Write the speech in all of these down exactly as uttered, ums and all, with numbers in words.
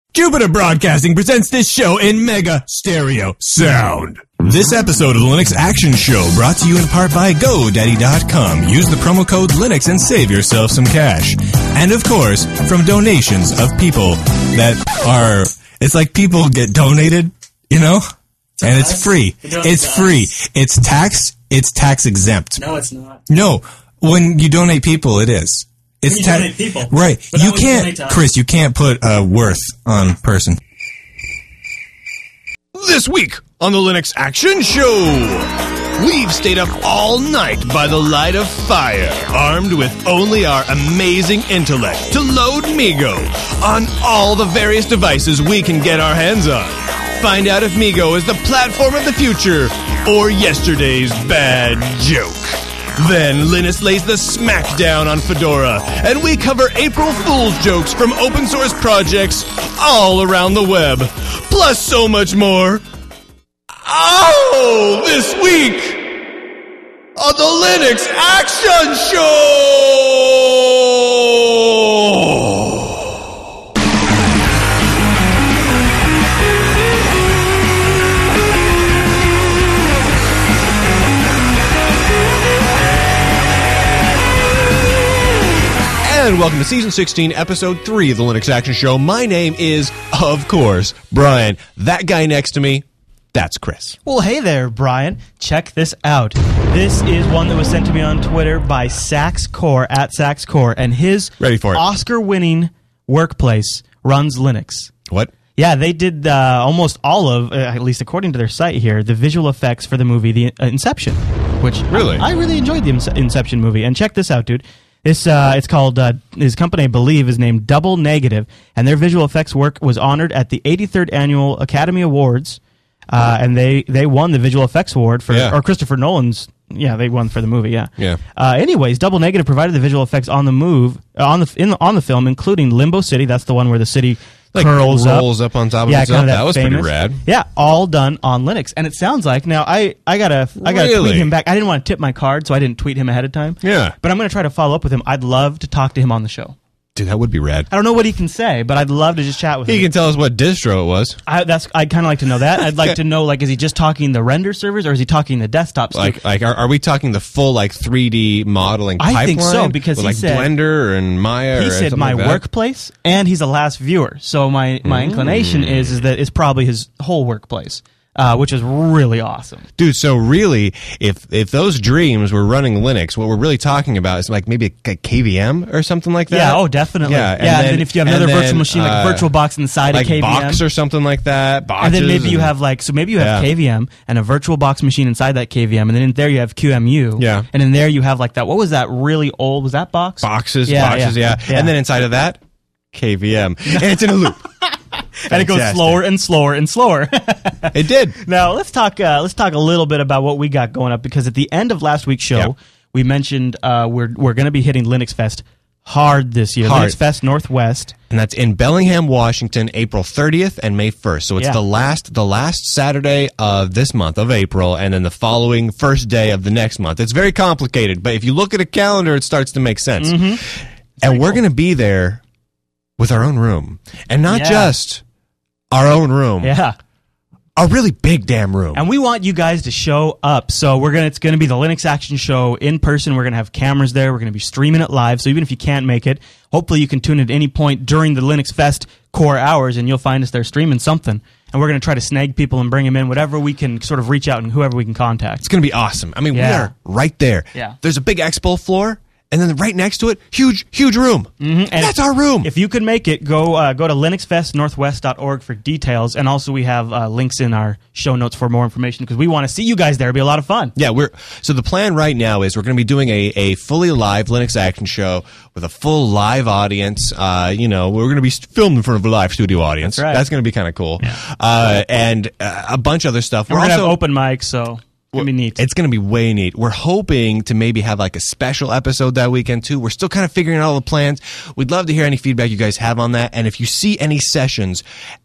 Jupiter Broadcasting presents this show in mega stereo sound. This episode of the Linux Action Show brought to you in part by GoDaddy dot com. Use the promo code Linux and save yourself some cash. And of course, from donations of people that are, it's like people get donated, you know? And it's free. It's free. It's tax, it's tax exempt. No, it's not. No, when you donate people, it is. It's you ta- donate people. Right. But You can't, Chris, you can't put uh, worth on person. This week on the Linux Action Show, we've stayed up all night by the light of fire, armed with only our amazing intellect to load Migo on all the various devices we can get our hands on. Find out if Migo is the platform of the future or yesterday's bad joke. Then Linus lays the smackdown on Fedora, and we cover April Fool's jokes from open source projects all around the web, plus so much more. Oh, this week on the Linux Action Show! And welcome to Season sixteen, Episode three of the Linux Action Show. My name is, of course, Brian. That guy next to me, that's Chris. Well, hey there, Brian. Check this out. This is one that was sent to me on Twitter by SaxCore, at SaxCore, and his Ready for it. Oscar-winning workplace runs Linux. What? Yeah, they did uh, almost all of, uh, at least according to their site here, the visual effects for the movie The uh, Inception, which Really? I, I really enjoyed the Ince- Inception movie. And check this out, dude. This uh, it's called uh, his company, I believe, is named Double Negative, and their visual effects work was honored at the eighty-third Annual Academy Awards, uh, and they, they won the visual effects award for Yeah. or Christopher Nolan's. Yeah, they won for the movie. Yeah. Yeah. Uh, anyways, Double Negative provided the visual effects on the move uh, on the in the, on the film, including Limbo City. That's the one where the city Like curls up. rolls up on top of Yeah, itself. kind of That was famous. pretty rad. Yeah, all done on Linux, and it sounds like now I I gotta I gotta Really? tweet him back. I didn't want to tip my card, so I didn't tweet him ahead of time. Yeah. But I'm gonna try to follow up with him. I'd love to talk to him on the show. Dude, that would be rad. I don't know what he can say, but I'd love to just chat with He him. can tell us what distro it was. I, that's I'd kind of like to know that. I'd like to know, like, is he just talking the render servers or is he talking the desktop? Like, like, are, are we talking the full like three D modeling I pipeline? think so, because with, he like said- Blender and Maya. He or said something my like that? workplace, and he's a last viewer. So my, my inclination is is that it's probably his whole workplace, uh, which is really awesome. Dude, so really, if if those dreams were running Linux, what we're really talking about is like maybe a, a K V M or something like that. Yeah, oh, definitely. Yeah, Yeah, and and, then- then, if you have and another then, virtual machine, like uh, a virtual box inside like a K V M. Box or something like that. Boxes And then maybe you have like, so maybe you have Yeah. K V M and a virtual box machine inside that K V M, and then in there you have Q M U. Yeah. And in there you have like that, what was that really old, was that box? boxes, Yeah, boxes, yeah. yeah. And then inside of that, K V M, and it's in a loop. And it goes Fantastic. slower and slower and slower. It did. Now let's talk. Uh, let's talk a little bit about what we got going up, because at the end of last week's show, Yeah. we mentioned uh, we're we're going to be hitting Linux Fest hard this year. Hard. Linux Fest Northwest. And that's in Bellingham, Washington, April thirtieth and May first. So it's Yeah. the last the last Saturday of this month of April, and then the following first day of the next month. It's very complicated, but if you look at a calendar, it starts to make sense. Mm-hmm. And we're going to be there with our own room, and not Yeah. just our own room, Yeah. a really big damn room. And we want you guys to show up. So we're gonna it's gonna be the Linux Action Show in person. We're gonna have cameras there. We're gonna be streaming it live. So even if you can't make it, hopefully you can tune in at any point during the Linux Fest core hours, and you'll find us there streaming something. And we're gonna try to snag people and bring them in, whatever we can sort of reach out and whoever we can contact. It's going to be awesome. I mean, we Yeah. are right there. Yeah. There's a big expo floor, and then right next to it, huge, huge room. Mm-hmm. And That's our room. If you could make it, go uh, go to linux fest northwest dot org for details, and also we have uh, links in our show notes for more information, because we want to see you guys there. It'll be a lot of fun. Yeah, we're so the plan right now is we're going to be doing a, a fully live Linux Action Show with a full live audience. Uh, you know, we're going to be filmed in front of a live studio audience. That's right. That's going to be kind of cool. Uh, and uh, a bunch of other stuff. And we're gonna also, have open mics, so it's gonna be neat. It's going to be way neat. We're hoping to maybe have like a special episode that weekend too. We're still kind of figuring out all the plans. We'd love to hear any feedback you guys have on that. And if you see any sessions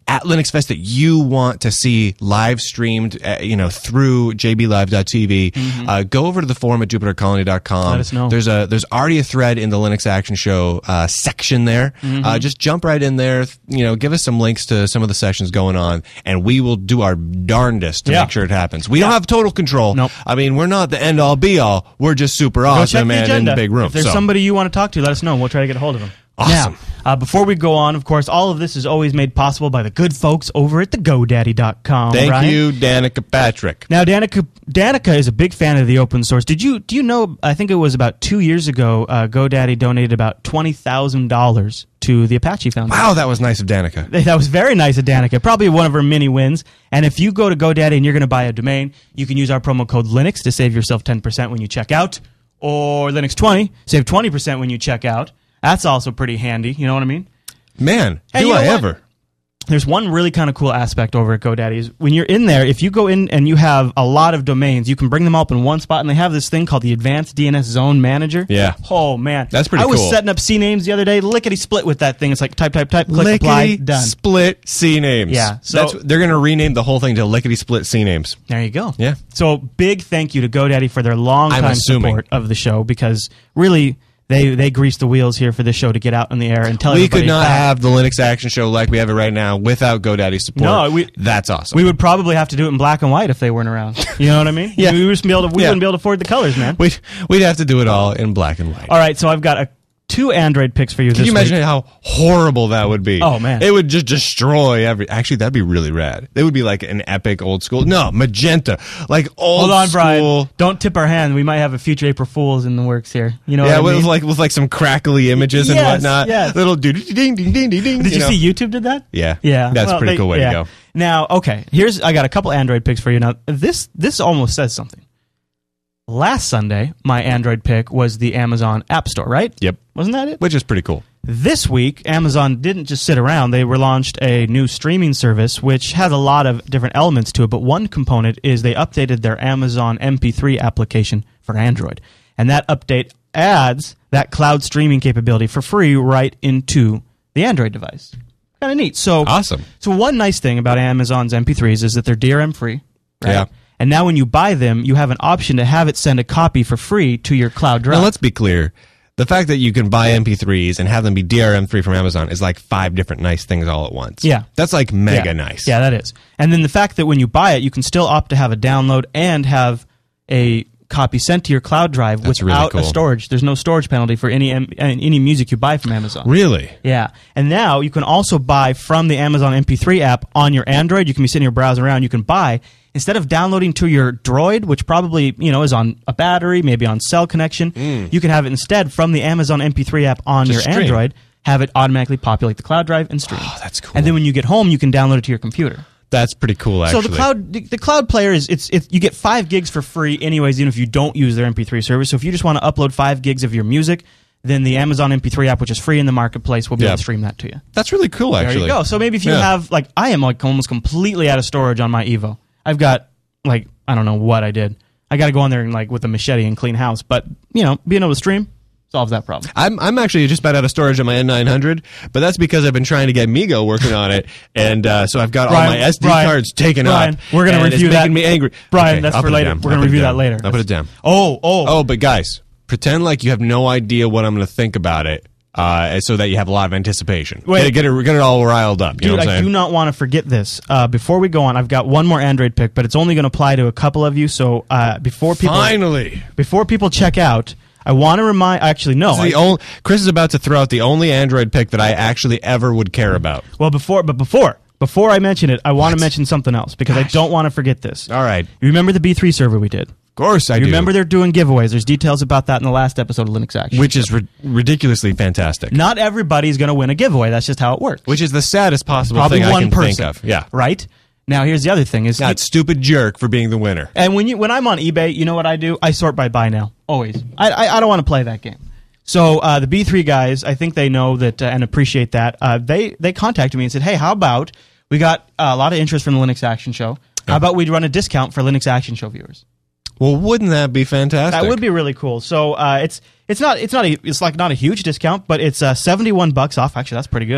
at Linux Fest that you want to see live streamed, uh, you know, through j b live dot t v, mm-hmm. uh, go over to the forum at jupiter colony dot com. Let us know. There's a there's already a thread in the Linux Action Show uh, section there. Mm-hmm. Uh, just jump right in there. You know, give us some links to some of the sessions going on, and we will do our darndest to yeah. make sure it happens. We yeah. don't have total control. Nope. I mean, we're not the end all be all. We're just super awesome and in the big room. If there's so. somebody you want to talk to, let us know. We'll try to get a hold of them. Awesome. Now, uh, before we go on, of course, all of this is always made possible by the good folks over at the GoDaddy dot com. Thank Brian. you, Danica Patrick. Now, Danica, Danica is a big fan of the open source. Did you do you know? I think it was about two years ago. Uh, GoDaddy donated about twenty thousand dollars to the Apache Foundation. Wow, that was nice of Danica. That was very nice of Danica. Probably one of her many wins. And if you go to GoDaddy and you're going to buy a domain, you can use our promo code Linux to save yourself ten percent when you check out, or Linux twenty, save twenty percent when you check out. That's also pretty handy. You know what I mean? Man, Hey, do you know I what? ever. There's one really kind of cool aspect over at GoDaddy is when you're in there, if you go in and you have a lot of domains, you can bring them all up in one spot, and they have this thing called the Advanced D N S Zone Manager. Yeah. Oh, man. That's pretty I was cool. setting up C names the other day, lickety-split with that thing. It's like type, type, type, click, apply, Lickety done. split C names. Yeah, so- That's, they're going to rename the whole thing to lickety split C names. There you go. Yeah. So big thank you to GoDaddy for their long I'm time assuming. support of the show, because really they they greased the wheels here for this show to get out in the air and tell We everybody. could not about- have the Linux Action Show like we have it right now without GoDaddy support. No, we- That's awesome. We would probably have to do it in black and white if they weren't around. You know what I mean? Yeah. We would just be able to. We Yeah. wouldn't be able to afford the colors, man. We'd, we'd have to do it all in black and white. All right, so I've got a, two Android picks for you. Can this you imagine week. how horrible that would be? Oh, man. It would just destroy every... Actually, that'd be really rad. It would be like an epic old school... No, magenta. Like old Hold on, school... Brian. Don't tip our hand. We might have a future April Fool's in the works here. You know Yeah, what I with mean? like with like some crackly images and Yes, whatnot. yes. Little ding ding ding ding ding ding. Did you, know? see YouTube did that? Yeah. Yeah. That's a pretty they- cool way yeah. to go. Now, okay, here's I got a couple Android picks for you. Now, this this almost says something. Last Sunday, my Android pick was the Amazon App Store, right? Yep. Wasn't that it? Which is pretty cool. This week, Amazon didn't just sit around. They relaunched a new streaming service, which has a lot of different elements to it. But one component is they updated their Amazon M P three application for Android. And that update adds that cloud streaming capability for free right into the Android device. Kind of neat. So, Awesome. So one nice thing about Amazon's M P threes is that they're D R M free. Right? Yeah. And now when you buy them, you have an option to have it send a copy for free to your cloud drive. Now let's be clear. The fact that you can buy M P threes and have them be D R M free from Amazon is like five different nice things all at once. Yeah. That's like mega yeah. nice. Yeah, that is. And then the fact that when you buy it, you can still opt to have a download and have a copy sent to your cloud drive That's really without cool. a storage. There's no storage penalty for any M- any music you buy from Amazon. Really? Yeah. And now you can also buy from the Amazon M P three app on your Android. You can be sitting here browsing around. You can buy, instead of downloading to your Droid, which probably, you know, is on a battery, maybe on cell connection, you can have it instead from the Amazon M P three app on Just your stream. Android, have it automatically populate the cloud drive and stream. Oh, that's cool. And then when you get home, you can download it to your computer. That's pretty cool, actually. So the cloud, the, the cloud player is it's it, you get five gigs for free, anyways, even if you don't use their M P three service. So if you just want to upload five gigs of your music, then the Amazon M P three app, which is free in the marketplace, will be Yeah. able to stream that to you. That's really cool, actually. There you go. So maybe if you Yeah. have like I am like almost completely out of storage on my Evo. I've got like I don't know what I did. I got to go on there and like with a machete and clean house. But you know, being able to stream solves that problem. I'm I'm actually just about out of storage on my N nine hundred, but that's because I've been trying to get Migo working on it, and uh, so I've got Brian, all my S D Brian, cards taken Brian, up. we're gonna and review it's that. making me angry. Brian, Okay, that's I'll for put it later. down. We're I'll gonna put it review that down. later. I'll put it down. Oh, oh, Oh, but guys, pretend like you have no idea what I'm going to think about it, uh, so that you have a lot of anticipation. Wait. get, get it, get it all riled up. You Dude, know what I'm I saying? do not want to forget this. Uh, before we go on, I've got one more Android pick, but it's only going to apply to a couple of you. So uh, before people Finally, before people check out, I want to remind. Actually, no. This is I, the only, Chris is about to throw out the only Android pick that I actually ever would care about. well, before, but before before I mention it, I want to mention something else because I don't want to forget this. All right, You remember the B three server we did? of course I You do. remember they're doing giveaways. There's details about that in the last episode of Linux Action. which is ri- ridiculously fantastic. Not everybody's going to win a giveaway. That's just how it works. Which is the saddest possible Probably thing one I can person. think of. Yeah, Right? Now, here's the other thing: is that stupid jerk for being the winner. And when you when I'm on eBay, you know what I do? I sort by buy now. Always. I I, I don't want to play that game. So uh, the B three guys, I think they know that uh, and appreciate that. Uh, they they contacted me and said, "Hey, how about we got uh, a lot of interest from the Linux Action Show? How about we run a discount for Linux Action Show viewers?" Well, wouldn't that be fantastic? That would be really cool. So uh, it's it's not it's not a it's like not a huge discount, but it's uh, seventy-one bucks off. Actually, that's pretty good.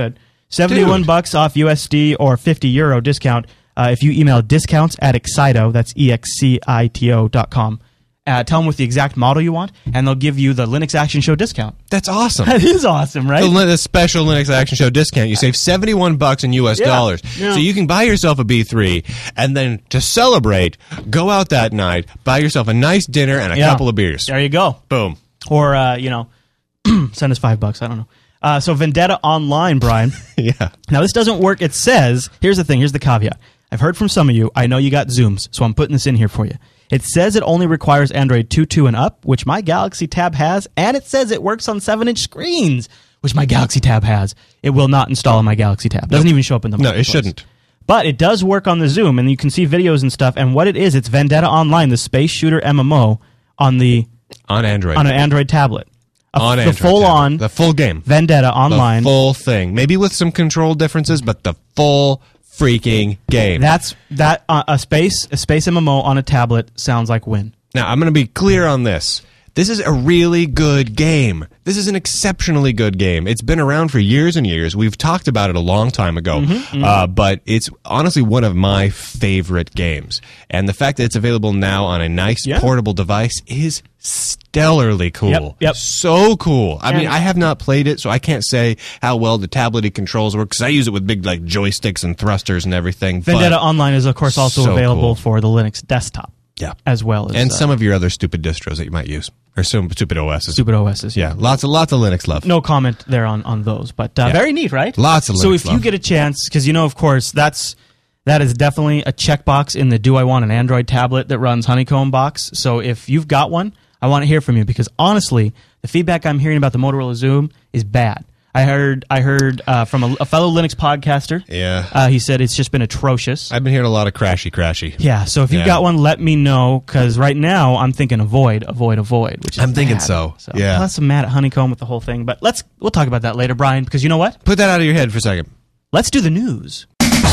seventy-one Dude. bucks off U S D or fifty euro discount uh, if you email discounts at Excito, that's E X C I T O dot com. Uh, tell them with the exact model you want, and they'll give you the Linux Action Show discount. That's awesome. That is awesome, right? The, the special Linux Action Show discount. You save seventy-one bucks in U S Yeah. dollars. Yeah. So you can buy yourself a B three, and then to celebrate, go out that night, buy yourself a nice dinner and a Yeah. couple of beers. There you go. Boom. Or, uh, you know, send us five bucks. I don't know. Uh, so Vendetta Online, Brian. Yeah. Now, this doesn't work. It says, here's the thing, here's the caveat. I've heard from some of you. I know you got Zooms, so I'm putting this in here for you. It says it only requires Android two point two and up, which my Galaxy Tab has, and it says it works on seven inch screens, which my Galaxy Tab has. It will not install on my Galaxy Tab. Doesn't even show up in the No, it marketplace. shouldn't. But it does work on the Zoom, and you can see videos and stuff. And what it is, it's Vendetta Online, the space shooter M M O on the On Android. on an Android tablet. A, on the Android. full tablet. on The full game. Vendetta Online. The full thing. Maybe with some control differences, but the full freaking game. That's that uh, a space a space M M O on a tablet sounds like win. Now, I'm going to be clear on this. This is a really good game. This is an exceptionally good game. It's been around for years and years. We've talked about it a long time ago, Mm-hmm, mm-hmm. Uh, but it's honestly one of my favorite games. And the fact that it's available now on a nice Yeah. portable device is stellarly cool. Yep, yep. So cool. I And- mean, I have not played it, so I can't say how well the tablety controls work, because I use it with big like joysticks and thrusters and everything. but- Vendetta Online is of course also so available cool. for the Linux desktop Yeah. as well as And uh, some of your other stupid distros that you might use. Or some stupid O Ss. stupid O Ss. Yeah, lots of lots of Linux love. No comment there on, on those, but uh, Yeah. very neat, right? Lots of So Linux if you love. get a chance, because you know, of course, that's that is definitely a checkbox in the do I want an Android tablet that runs Honeycomb box. So if you've got one, I want to hear from you, because honestly, the feedback I'm hearing about the Motorola Zoom is bad. I heard I heard uh, from a, a fellow Linux podcaster. Yeah. Uh, he said it's just been atrocious. I've been hearing a lot of crashy crashy. Yeah, so if you've Yeah. got one, let me know, because right now I'm thinking avoid, avoid, avoid. Which is I'm thinking bad. so, So yeah. plus I'm mad at Honeycomb with the whole thing, but let's we'll talk about that later, Brian. Because you know what? Put that out of your head for a second. Let's do the news.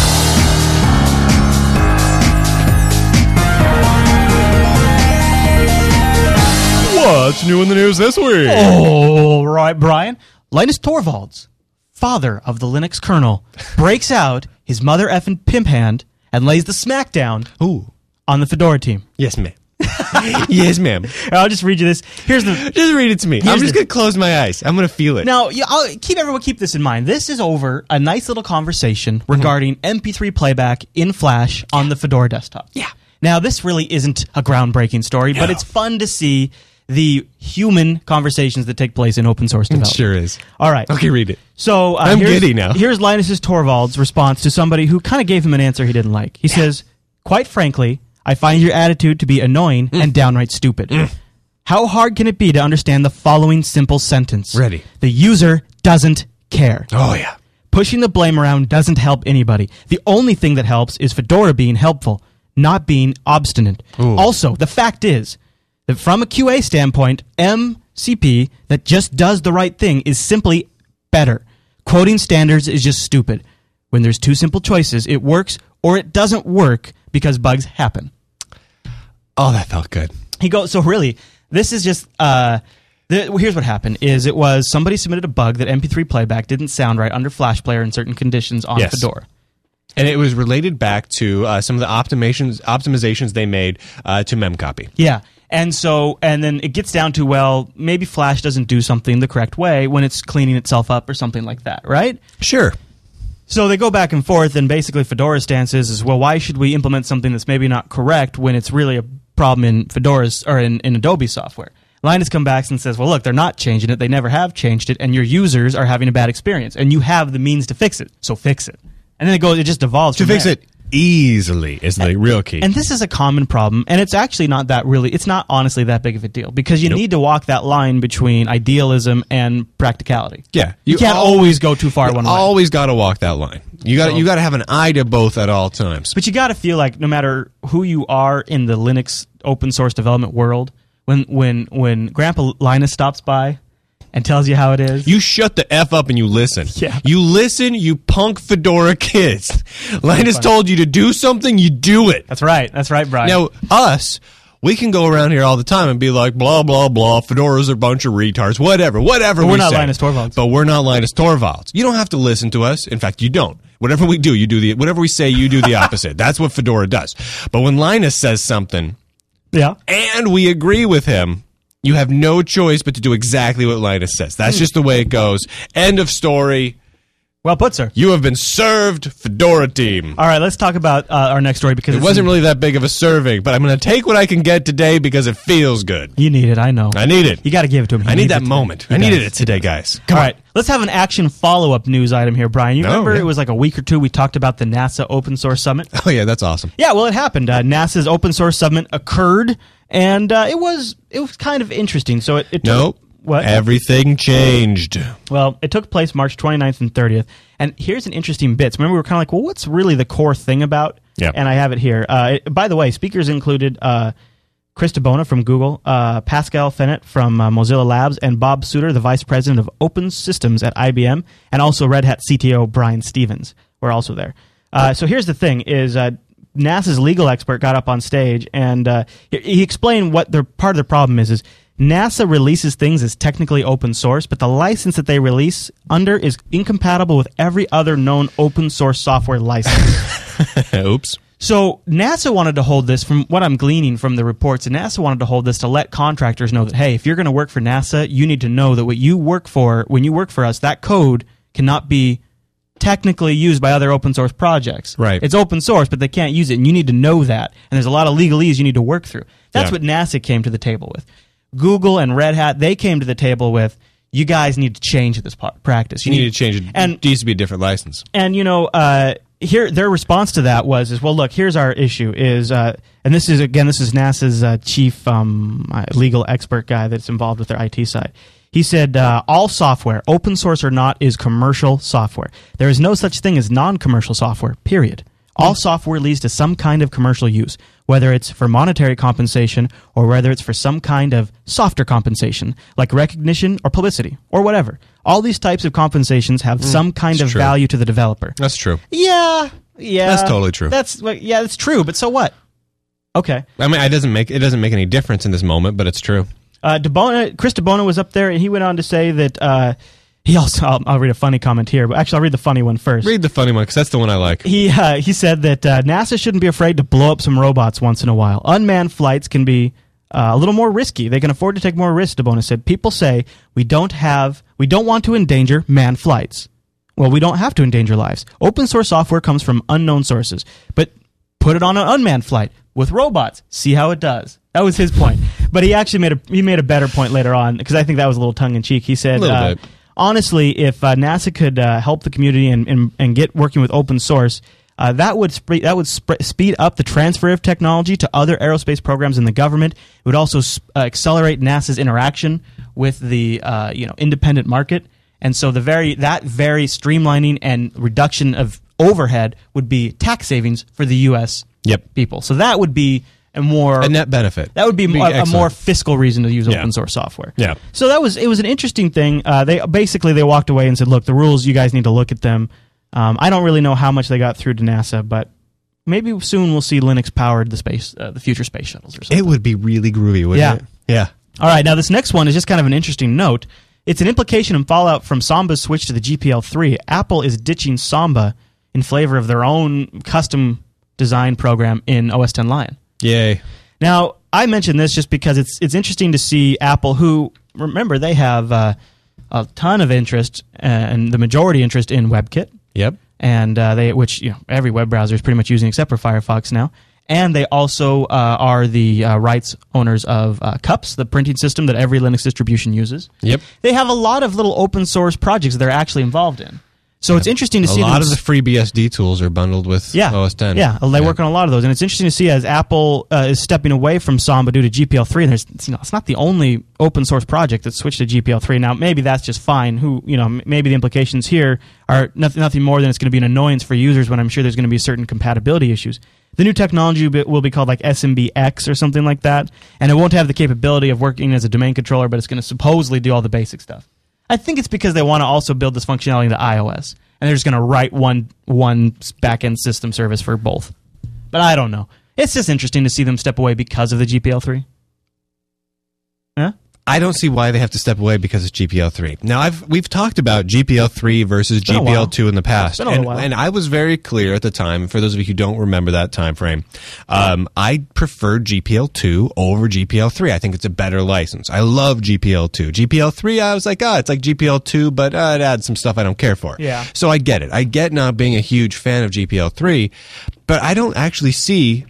What's new in the news this week? All right, Brian. Linus Torvalds, father of the Linux kernel, breaks out his mother effing pimp hand and lays the smackdown Ooh. on the Fedora team. Yes, ma'am. Yes, ma'am. I'll just read you this. Here's the Just read it to me. I'm Here's just the- going to close my eyes. I'm going to feel it. Now, yeah, I'll keep everyone keep this in mind. This is over a nice little conversation regarding M P three playback in Flash on the Fedora desktop. Yeah. Now, this really isn't a groundbreaking story, but No. it's fun to see the human conversations that take place in open source It development. sure is. All right. Okay, read it. So uh, I'm here's, giddy now. Here's Linus's Torvalds' response to somebody who kind of gave him an answer he didn't like. He says, "Quite frankly, I find your attitude to be annoying Mm. and downright stupid. How hard can it be to understand the following simple sentence? Ready. The user doesn't care. Oh, yeah. Pushing the blame around doesn't help anybody. The only thing that helps is Fedora being helpful, not being obstinate. Ooh. Also, the fact is that from a Q A standpoint, M C P that just does the right thing is simply better. Quoting standards is just stupid. When there's two simple choices, it works or it doesn't work because bugs happen." Oh, that felt good. He goes, so really, this is just, uh, the, well, here's what happened, is it was somebody submitted a bug that M P three playback didn't sound right under Flash Player in certain conditions on Yes. Fedora. And it was related back to uh, some of the optimizations optimizations they made uh, to memcopy. Yeah. And so, and then it gets down to, well, maybe Flash doesn't do something the correct way when it's cleaning itself up or something like that, right? Sure. So they go back and forth, and basically Fedora's stance is, is, well, why should we implement something that's maybe not correct when it's really a problem in Fedora's, or in, in Adobe software? Linus comes back and says, well, look, they're not changing it. They never have changed it, and your users are having a bad experience, and you have the means to fix it, so fix it. And then it goes, it just devolves To from fix there. it easily is the real key. And this is a common problem, and it's actually not that really, it's not honestly that big of a deal, because you Nope. need to walk that line between idealism and practicality. Yeah. You, You can't al- always go too far one way. Always got to walk that line. You got So- you got to have an eye to both at all times. But you got to feel like no matter who you are in the Linux open source development world, when when when Grandpa Linus stops by and tells you how it is, You shut the F up and you listen. Yeah. You listen, you punk Fedora kids. Linus funny. told you to do something, you do it. that's right, that's right, Brian. Now, us, We can go around here all the time and be like, blah, blah, blah, fedoras are a bunch of retards, whatever, whatever But we we're not say. Linus Torvalds. But we're not Linus Torvalds. You don't have to listen to us. In fact, you don't. Whatever we do, you do the, whatever we say, you do the opposite. That's what Fedora does. But when Linus says something, Yeah. and we agree with him, you have no choice but to do exactly what Linus says. That's just the way it goes. End of story. Well put, sir. You have been served, Fedora team. All right, let's talk about uh, our next story because It it's wasn't in- really that big of a serving, but I'm going to take what I can get today because it feels good. You need it, I know. I need it. You got to give it to him. He I need needs that it moment. today. I He needed does. it today, guys. All right, let's have an action follow-up news item here, Brian. You No, remember yeah. it was like a week or two we talked about the NASA Open Source Summit? Oh, yeah, that's awesome. Yeah, well, it happened. Uh, NASA's Open Source Summit occurred, and uh, it was it was kind of interesting. So it, it took- Nope. What? Everything changed. Well, it took place March twenty-ninth and thirtieth. And here's an interesting bit. Remember, we were kind of like, well, what's really the core thing about? Yeah. And I have it here. Uh, it, by the way, speakers included uh, Chris DeBona from Google, uh, Pascal Fennett from uh, Mozilla Labs, and Bob Suter, the vice president of Open Systems at I B M, and also Red Hat C T O Brian Stevens were also there. Uh, so here's the thing: is uh, NASA's legal expert got up on stage and uh, he, he explained what the part of the problem is. Is NASA releases things as technically open source, but the license that they release under is incompatible with every other known open source software license. Oops. So NASA wanted to hold this, from what I'm gleaning from the reports, and NASA wanted to hold this to let contractors know that, hey, if you're going to work for NASA, you need to know that what you work for, when you work for us, that code cannot be technically used by other open source projects. Right. It's open source, but they can't use it, and you need to know that. And there's a lot of legalese you need to work through. That's Yeah. what NASA came to the table with. Google and Red Hat, they came to the table with, you guys need to change this pa- practice. You need to change it. And It needs to be a different license. and you know, uh, here their response to that was, is well, look, here's our issue. Is uh, and this is again, this is NASA's uh, chief um, uh, legal expert guy that's involved with their I T side. He said, uh, all software, open source or not, is commercial software. There is no such thing as non-commercial software. Period. All software leads to some kind of commercial use, whether it's for monetary compensation or whether it's for some kind of softer compensation, like recognition or publicity or whatever. All these types of compensations have some kind of true. value to the developer. That's true. Yeah, yeah. That's totally true. That's well, yeah, that's true. But so what? Okay. I mean, it doesn't make it doesn't make any difference in this moment, but it's true. Uh, DeBona, Chris DeBona was up there, and he went on to say that uh, he also. I'll, I'll read a funny comment here, but actually, I'll read the funny one first. Read the funny one because that's the one I like. He uh, he said that uh, NASA shouldn't be afraid to blow up some robots once in a while. Unmanned flights can be uh, a little more risky. They can afford to take more risks. DeBona said. People say we don't have, we don't want to endanger manned flights. Well, we don't have to endanger lives. Open source software comes from unknown sources, but put it on an unmanned flight with robots. See how it does. That was his point. But he actually made a he made a better point later on because I think that was a little tongue in cheek. He said, A little uh, bit. honestly, if uh, NASA could uh, help the community and, and, and get working with open source, uh, that would sp- that would sp- speed up the transfer of technology to other aerospace programs in the government. It would also sp- uh, accelerate NASA's interaction with the uh, you know independent market. And so the very that very streamlining and reduction of overhead would be tax savings for the U S Yep. people. So that would be a more A net benefit. that would be, Be a, a excellent. more fiscal reason to use Yeah. open source software. Yeah. So that was it was an interesting thing. Uh, they basically they walked away and said, "Look, the rules. You guys need to look at them." Um, I don't really know how much they got through to NASA, but maybe soon we'll see Linux powered the space, uh, the future space shuttles or something. It would be really groovy, wouldn't Yeah. it? Yeah. All right, now this next one is just kind of an interesting note. It's an implication and fallout from Samba's switch to the G P L three. Apple is ditching Samba in favor of their own custom design program in O S X Lion. Yay. Now, I mention this just because it's it's interesting to see Apple, who, remember, they have uh, a ton of interest uh, and the majority interest in WebKit, Yep. and uh, they which you know every web browser is pretty much using except for Firefox now. And they also uh, are the uh, rights owners of uh, Cups, the printing system that every Linux distribution uses. Yep. They have a lot of little open source projects that they're actually involved in. So it's interesting to A see lot them of the free B S D tools are bundled with yeah. O S X. Yeah, they work on a lot of those, and it's interesting to see as Apple uh, is stepping away from Samba due to G P L three. And there's, you know, it's not the only open source project that's switched to G P L three. Now, maybe that's just fine. Who, you know, m- maybe the implications here are nothing, nothing more than it's going to be an annoyance for users when I'm sure there's going to be certain compatibility issues. The new technology will be, will be called like S M B X or something like that, and it won't have the capability of working as a domain controller, but it's going to supposedly do all the basic stuff. I think it's because they want to also build this functionality into iOS, and they're just going to write one one back-end system service for both. But I don't know. It's just interesting to see them step away because of the G P L three. Yeah. I don't see why they have to step away because it's G P L three. Now, I've we've talked about G P L three versus been a G P L two in the past, been a and, while. and I was very clear at the time. For those of you who don't remember that time frame, um, I preferred G P L two over G P L three. I think it's a better license. I love G P L two. G P L three, I was like, ah, oh, it's like G P L two, but uh, it adds some stuff I don't care for. Yeah. So I get it. I get not being a huge fan of G P L three, but I don't actually see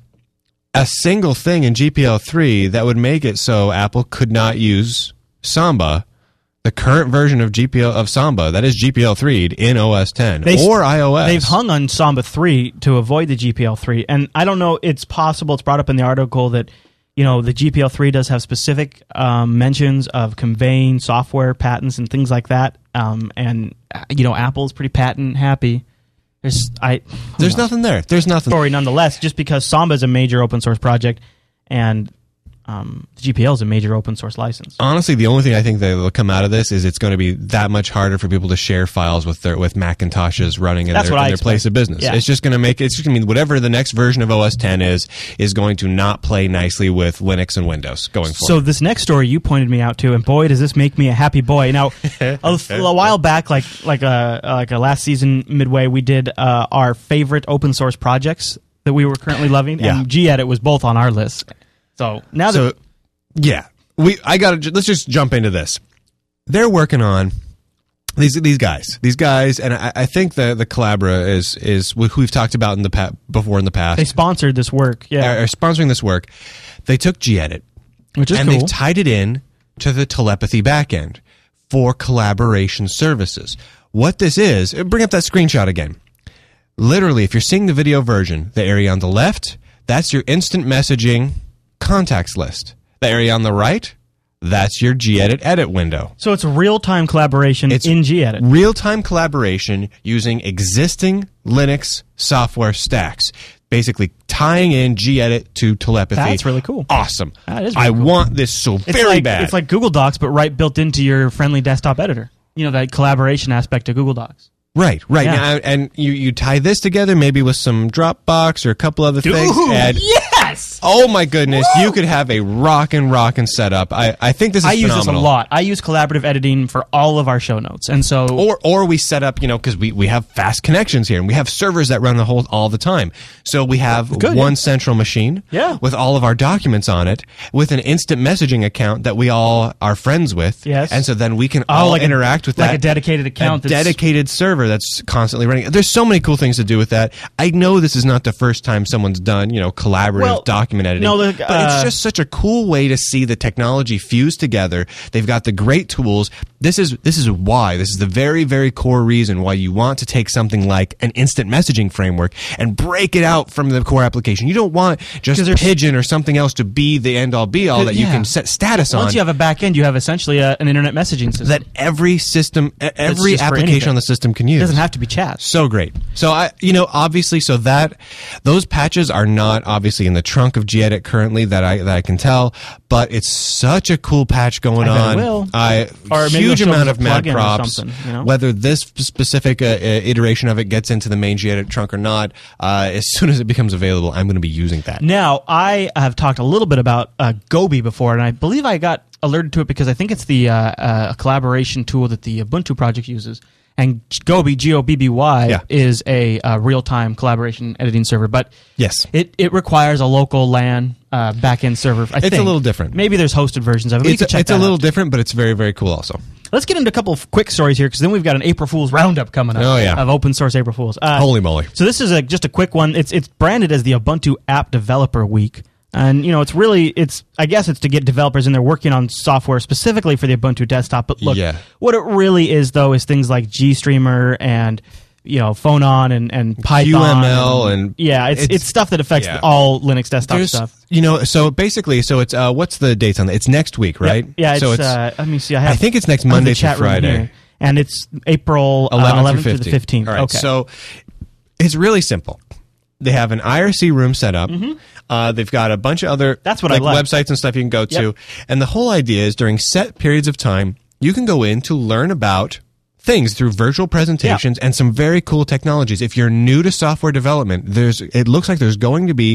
a single thing in G P L three that would make it so Apple could not use Samba, the current version of G P L of Samba, that is G P L three in O S ten They- or iOS. They've hung on Samba three to avoid the G P L three, and I don't know. It's possible. It's brought up in the article that you know the G P L three does have specific um, mentions of conveying software patents and things like that. Um, and uh, you know, Apple's pretty patent happy. There's I. There's nothing there. There's nothing. Story nonetheless, just because Samba is a major open source project, and um, the G P L is a major open source license. Honestly, the only thing I think that will come out of this is it's going to be that much harder for people to share files with their with Macintoshes running in That's their, what in I their expect. place of business. Yeah. It's just going to make it's just going to mean whatever the next version of O S ten is is going to not play nicely with Linux and Windows going forward. So this next story you pointed me out to, and boy, does this make me a happy boy. Now, a, a while back, like like a like a last season midway, we did uh, our favorite open source projects that we were currently loving, Yeah. and Gedit was both on our list. So now So, that yeah, we I got to let's just jump into this. They're working on these these guys, these guys, and I, I think the the Collabora is is who we've talked about in the pa- before in the past. they sponsored this work, yeah, are, are sponsoring this work. They took Gedit which is and cool. they've tied it in to the telepathy backend for collaboration services. What this is, bring up that screenshot again. Literally, if you're seeing the video version, the area on the left, that's your instant messaging contacts list. The area on the right, that's your Gedit edit window. So it's real time collaboration It's in Gedit. Real-time collaboration using existing Linux software stacks. Basically tying in Gedit to telepathy. That's really cool. Awesome. That is really I cool. want this so It's very like bad. it's like Google Docs, but right built into your friendly desktop editor. You know, that collaboration aspect of Google Docs. Right, right. Yeah. Now, and you, you tie this together maybe with some Dropbox or a couple other things. And yes! oh my goodness, you could have a rockin' rockin' setup. I, I think this is I use phenomenal. this a lot. I use collaborative editing for all of our show notes, and so Or or we set up, you know, because we, we have fast connections here and we have servers that run the whole all the time. So we have Good, one yeah. central machine Yeah. with all of our documents on it, with an instant messaging account that we all are friends with. Yes. And so then we can oh, all like interact a, with like that. a dedicated account. a that's, dedicated server that's constantly running. There's so many cool things to do with that. I know this is not the first time someone's done, you know, collaborative Well, document editing, no, the, but uh, it's just such a cool way to see the technology fuse together. They've got the great tools. This is this is why. This is the very, very core reason why you want to take something like an instant messaging framework and break it out from the core application. You don't want just 'Cause there's- Pigeon or something else to be the end-all be-all that you Yeah. can set status on. Once you have a back end, you have essentially a, an internet messaging system. that every system, e- every just for application anything. on the system can use. it doesn't have to be chat. So great. So I, you know, obviously, so that those patches are not obviously in the trunk of Gedit currently that I that I can tell, but it's such a cool patch going I bet it on. will. I Or maybe huge it'll show amount as of a mad plugin or props. something, you know? Whether this specific uh, uh, iteration of it gets into the main Gedit trunk or not, uh, as soon as it becomes available, I'm going to be using that. Now, I have talked a little bit about uh, Gobi before, and I believe I got alerted to it because I think it's the uh, uh, collaboration tool that the Ubuntu project uses. And Gobi, G O B B Y, Yeah. is a uh, real-time collaboration editing server. But Yes. it, it requires a local LAN uh, backend server, I It's a think. little different. Maybe there's hosted versions of it. We It's could a, check it's a that little out. different, but it's very, very cool also. Let's get into a couple of quick stories here, because then we've got an April Fool's Roundup coming up Oh, yeah. of open source April Fools. Uh, Holy moly. So this is a, just a quick one. It's it's branded as the Ubuntu App Developer Week. And, you know, it's really, it's I guess it's to get developers in there working on software specifically for the Ubuntu desktop. But look, Yeah. what it really is, though, is things like GStreamer and, you know, Phonon and, and Python. Q M L and- yeah, it's, it's, it's- stuff that affects yeah. all Linux desktop There's, stuff. you know, so basically, so it's, uh, what's the dates on that? It's next week, right? Yeah, yeah it's, so uh, let me see. I, have, I think it's next I have the Monday through chat room Friday. here. And it's April uh, eleventh, eleventh through through the fifteenth. All right, okay. so it's really simple. They have an I R C room set up. Uh, they've got a bunch of other That's what I like, like. websites and stuff you can go to. Yep. And the whole idea is during set periods of time, you can go in to learn about things through virtual presentations and some very cool technologies. If you're new to software development, there's it looks like there's going to be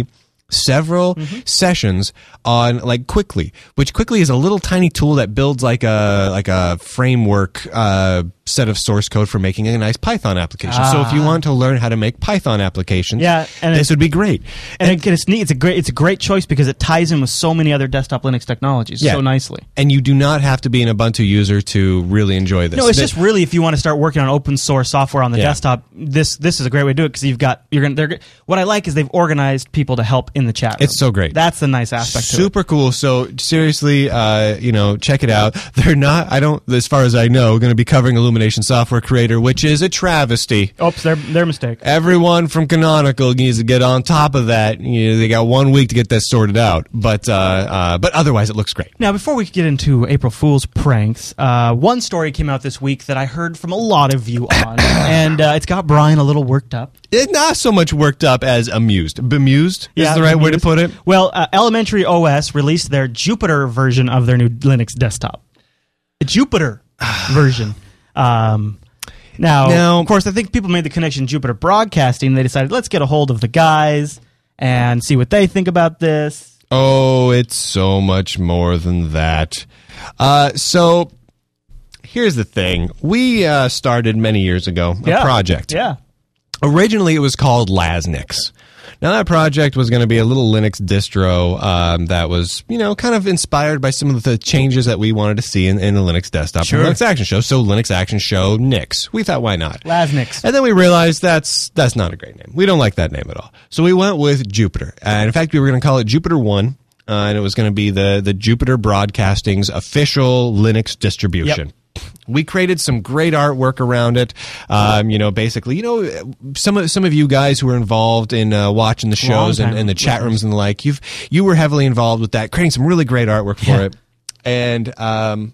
several Mm-hmm. sessions on like Quickly, which Quickly is a little tiny tool that builds like a like a framework uh, set of source code for making a nice Python application. So if you want to learn how to make Python applications, Yeah, and this it- would be great. And, it, it's neat. It's a great. It's a great choice because it ties in with so many other desktop Linux technologies Yeah. so nicely. And you do not have to be an Ubuntu user to really enjoy this. No, it's Th- just really if you want to start working on open source software on the Yeah. desktop, this this is a great way to do it because you've got you're gonna. They're, what I like is they've organized people to help in the chat room. It's so great. That's the nice aspect. super cool. So seriously, uh, you know, check it out. They're not. I don't, as far as I know, going to be covering Illumination Software Creator, which is a travesty. to it. Oops, their their mistake. Everyone from Canonical needs to get on top of that. You know, they got one week to get that sorted out, but uh, uh, but otherwise, it looks great. Now, before we get into April Fool's pranks, uh, one story came out this week that I heard from a lot of you on, and uh, it's got Brian a little worked up. It, not so much worked up as amused. Bemused is the right way to amused. put it. Well, uh, Elementary O S released their Jupiter version of their new Linux desktop. The Jupiter version. Um, now, Now- of course, I think people made the connection Jupiter Broadcasting. They decided, let's get a hold of the guys and see what they think about this. Oh, it's so much more than that. Uh, so here's the thing: we uh, started many years ago a Yeah. project. Yeah. Originally, it was called Lasnix. Now, that project was going to be a little Linux distro um, that was, you know, kind of inspired by some of the changes that we wanted to see in, in the Linux desktop Sure. and Linux Action Show. So, Linux Action Show Nix. We thought, why not? Lasnix. And then we realized that's that's not a great name. We don't like that name at all. So we went with Jupiter. And in fact, we were going to call it Jupiter One, uh, and it was going to be the the Jupiter Broadcasting's official Linux distribution. Yep. We created some great artwork around it. Um, you know, basically, you know, some of some of you guys who were involved in uh, watching the shows and, time. and the chat rooms and the like, you've you were heavily involved with that, creating some really great artwork for Yeah. it. And um,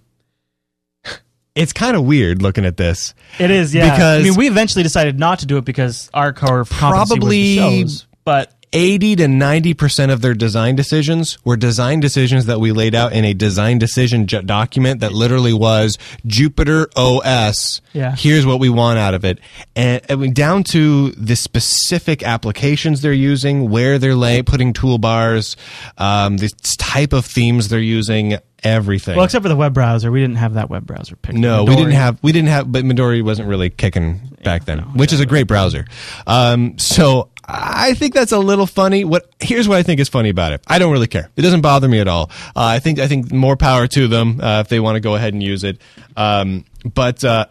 it's kind of weird looking at this. It is, yeah. Because- I mean, we eventually decided not to do it because our core of competency Probably- was the shows. But eighty to ninety percent of their design decisions were design decisions that we laid out in a design decision ju- document that literally was Jupiter O S. Yeah. Here's what we want out of it. And, I mean, down to the specific applications they're using, where they're lay, putting toolbars, um, the type of themes they're using, everything. well, except for the web browser, we didn't have that web browser picked. No, we Midori. didn't have. We didn't have. But Midori wasn't really kicking back then, no, which is a great browser. Um, so I think that's a little funny. What here's what I think is funny about it. I don't really care. It doesn't bother me at all. Uh, I think I think more power to them uh, if they want to go ahead and use it. Um, but uh,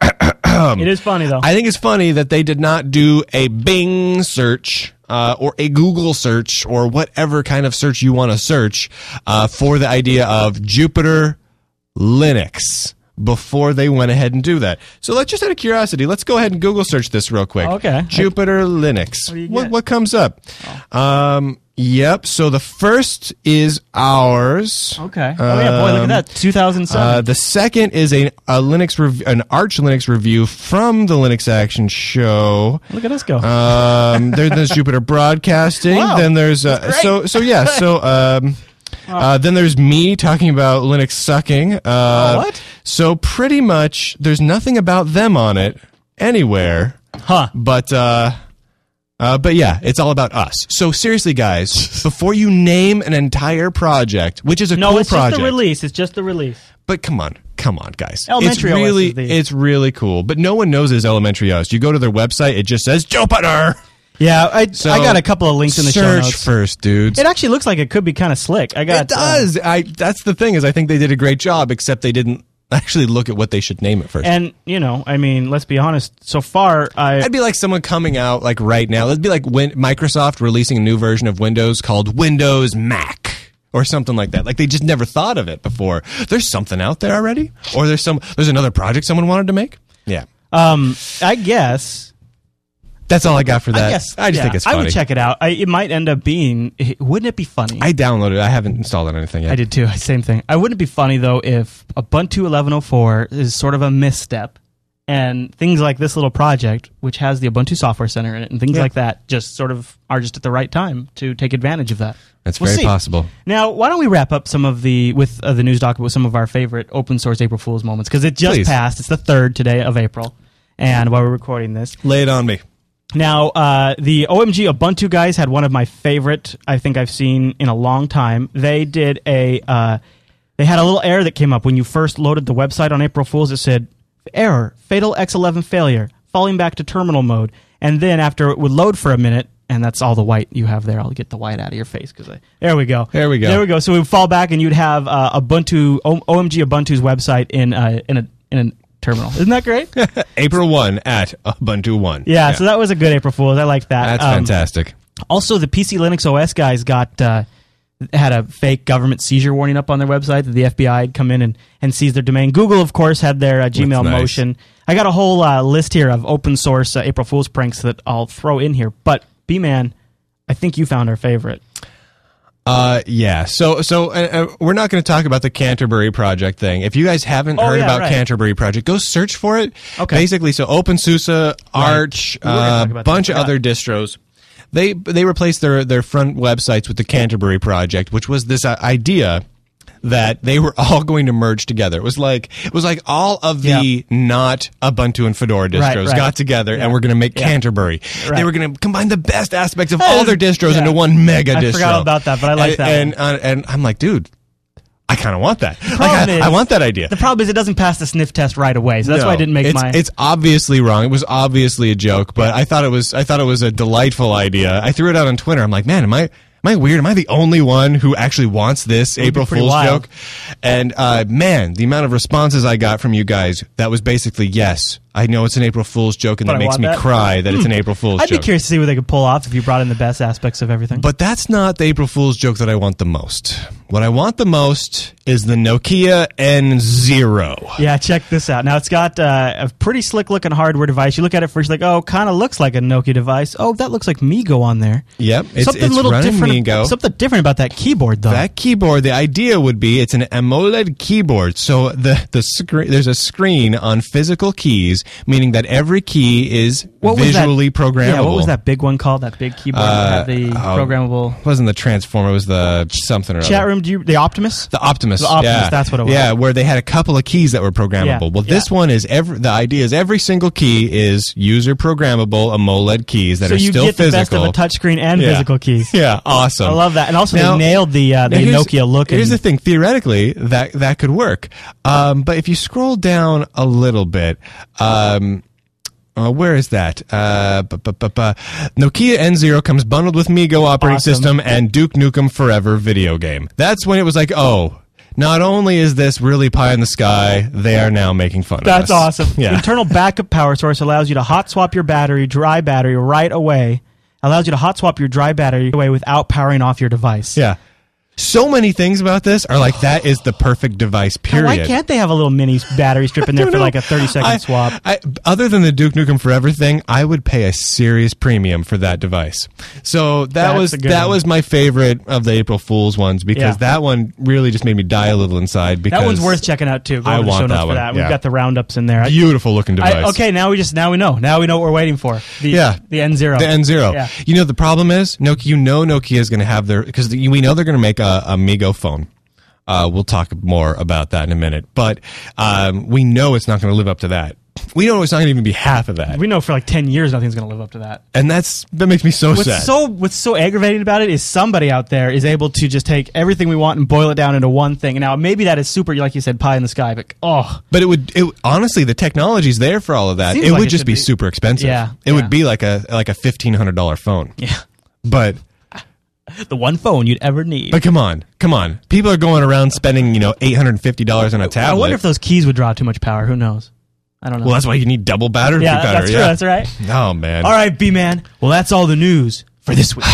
It is funny though. I think it's funny that they did not do a Bing search. Uh, or a Google search, or whatever kind of search you want to search uh, for the idea of Jupiter Linux before they went ahead and do that. So let's just out of curiosity, let's go ahead and Google search this real quick. Okay. Jupiter Linux. What do you What, get? what comes up? Um, yep. So the first is ours. okay. Oh yeah, boy, look at that. two thousand seven. Uh, the second is a, a Linux rev- an Arch Linux review from the Linux Action Show. look at us go. Um, there, there's Jupiter Broadcasting. Wow. Then there's uh, so so yeah. So um, uh, then there's me talking about Linux sucking. Uh, Oh, what? So pretty much, there's nothing about them on it anywhere. huh. But uh, uh, but yeah, it's all about us. So seriously, guys, before you name an entire project, which is a No, cool it's project, just the release. It's just the release. but come on, come on, guys. Elementary it's O S really, is the- it's really cool. But no one knows it's Elementary O S. You go to their website, it just says Jupiter. Yeah, I So I got a couple of links in the show search notes. first, dudes. It actually looks like it could be kind of slick. I got It does. I. That's the thing is, I think they did a great job, except they didn't actually look at what they should name it first. Uh, and you know, I mean, let's be honest. So far, I It'd be like someone coming out like right now. It'd be like when Microsoft releasing a new version of Windows called Windows Mac or something like that. Like they just never thought of it before. There's something out there already, or there's some. There's another project someone wanted to make. Yeah, um, I guess. that's all I got for that. I guess. I just yeah, think it's funny. I would check it out. I, it might end up being. Wouldn't it be funny? I downloaded it. I haven't installed it or anything yet. I did too. Same thing. I wouldn't it be funny though if Ubuntu eleven oh four is sort of a misstep, and things like this little project, which has the Ubuntu Software Center in it, and things Yeah. like that, just sort of are just at the right time to take advantage of that. That's We'll very see. possible. Now, why don't we wrap up some of the with uh, the news document with some of our favorite open source April Fool's moments because it just Please. passed. It's the third today of April, and while we're recording this, Lay it on me. Now, uh, the O M G Ubuntu guys had one of my favorite, I think I've seen in a long time. They did a, uh, they had a little error that came up when you first loaded the website on April Fool's. It said, error, fatal X eleven failure, falling back to terminal mode. And then after it would load for a minute, and that's all the white you have there. I'll get the white out of your face. Cause I, there we go. There we go. There we go. So we would fall back and you'd have uh, Ubuntu, o- O M G Ubuntu's website in, uh, in a, in a, terminal. Isn't that great? April first at Ubuntu one. Yeah, yeah, so that was a good April Fool's. I like that. That's um, fantastic. Also, the P C Linux O S guys got uh, had a fake government seizure warning up on their website that the F B I had come in and, and seized their domain. Google, of course, had their uh, Gmail nice. motion. I got a whole uh, list here of open source uh, April Fool's pranks that I'll throw in here. But, B-Man, I think you found our favorite. Uh, yeah. So, so uh, uh, we're not going to talk about the Canterbury Project thing. If you guys haven't Oh, heard yeah, about right. Canterbury Project, go search for it. Okay. Basically, so OpenSUSE, Arch, We were gonna a talk about bunch that. of I other distros. They they replaced their their front websites with the Canterbury Project, which was this uh, idea that they were all going to merge together. It was like it was like all of the Yeah. not Ubuntu and Fedora distros Right, right. got together Yeah. and were going to make Yeah. Canterbury. Right. They were going to combine the best aspects of all their distros Yeah. into one mega I distro. forgot about that, but I like and, that And uh, and I'm like, dude, I kind of want that. Like, problem I, is- I want that idea. The problem is it doesn't pass the sniff test right away, so that's No, why I didn't make it's, my... It's obviously wrong. It was obviously a joke, but I thought it was. I thought it was a delightful idea. I threw it out on Twitter. I'm like, man, am I? Am I weird? Am I the only one who actually wants this would be April pretty Fool's wild. joke? And uh, man, the amount of responses I got from you guys, that was basically, yes, I know it's an April Fool's joke, and But that I makes want me that. cry that it's an April Fool's I'd joke. be curious to see what they could pull off if you brought in the best aspects of everything. But that's not the April Fool's joke that I want the most. What I want the most is the Nokia N zero. Yeah, check this out. Now, it's got uh, a pretty slick-looking hardware device. You look at it first, like, oh, kind of looks like a Nokia device. Oh, that looks like Migo on there. Yep, it's, something it's a little running different. Migo. Something different about that keyboard, though. That keyboard, the idea would be it's an AMOLED keyboard. So the the screen, there's a screen on physical keys, meaning that every key is What was that- visually programmable. Yeah, what was that big one called? That big keyboard Uh, that had the oh, programmable... It wasn't the Transformer, it was the something or Chat other. room, do you, the Optimus? The Optimus. The Optimus, yeah. that's what it was. Yeah, where they had a couple of keys that were programmable. Yeah, Well, this yeah. one is every. The idea is every single key is user programmable AMOLED keys that so are you still get physical. the best of a touchscreen and Yeah. physical keys. Yeah, awesome. I love that. And also, Now- they nailed the uh, the Now, here's- Nokia look. Here's and, the thing: theoretically, that that could work. Um, but if you scroll down a little bit, um, uh, where is that? Uh, bu- bu- bu- bu- Nokia N zero comes bundled with Migo operating Awesome. system and Duke Nukem Forever video game. That's when it was like, oh. Not only is this really pie in the sky, they are now making fun That's of us. awesome. Yeah. Internal backup power source allows you to hot swap your battery, dry battery right away. Allows you to hot swap your dry battery away without powering off your device. Yeah. So many things about this are like, that is the perfect device, Now, period. why can't they have a little mini battery strip in there don't for know. like a thirty second I- swap? I, other than the Duke Nukem Forever thing, I would pay a serious premium for that device. So that That's was a good that one. was my favorite of the April Fool's ones because Yeah. that one really just made me die a little inside. Because That one's worth checking out too. Go I over to want show notes that for one, that. yeah. We've got the roundups in there. I- beautiful looking device. I, okay, now we just now we know. Now we know what we're waiting for. The, Yeah. the N zero. The N zero. Yeah. You know the problem is Nokia. You know Nokia is going to have their because we know they're going to make a, a Migo phone. Uh, we'll talk more about that in a minute, but um, we know it's not going to live up to that. We know it's not going to even be half of that, We know for like ten years nothing's going to live up to that. and that's that makes me so What's sad. so what's so aggravating about it is somebody out there is able to just take everything we want and boil it down into one thing. Now maybe that is super, like you said, pie in the sky, but oh, But it would, it, honestly, the technology's there for all of that. Seems It like would it just should be, be. super expensive. Yeah, it yeah. would be like a like a fifteen hundred dollar phone. yeah, But the one phone you'd ever need. but come on, come on. People are going around spending you know eight hundred and fifty dollars on a tablet. I wonder if those keys would draw too much power. Who knows? I don't know. well, that's why you need double battery. yeah, battery. that's true. yeah. That's right. Oh man. All right, B man. Well, that's all the news for this week.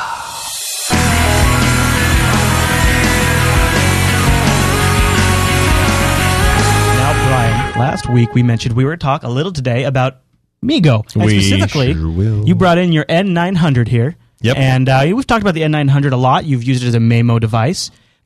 Now, Brian, last week we mentioned we were to talk a little today about Migo. And We specifically, sure will. you brought in your N nine hundred here. Yep. And uh, we've talked about the N nine hundred a lot. You've used it as a M E M O device.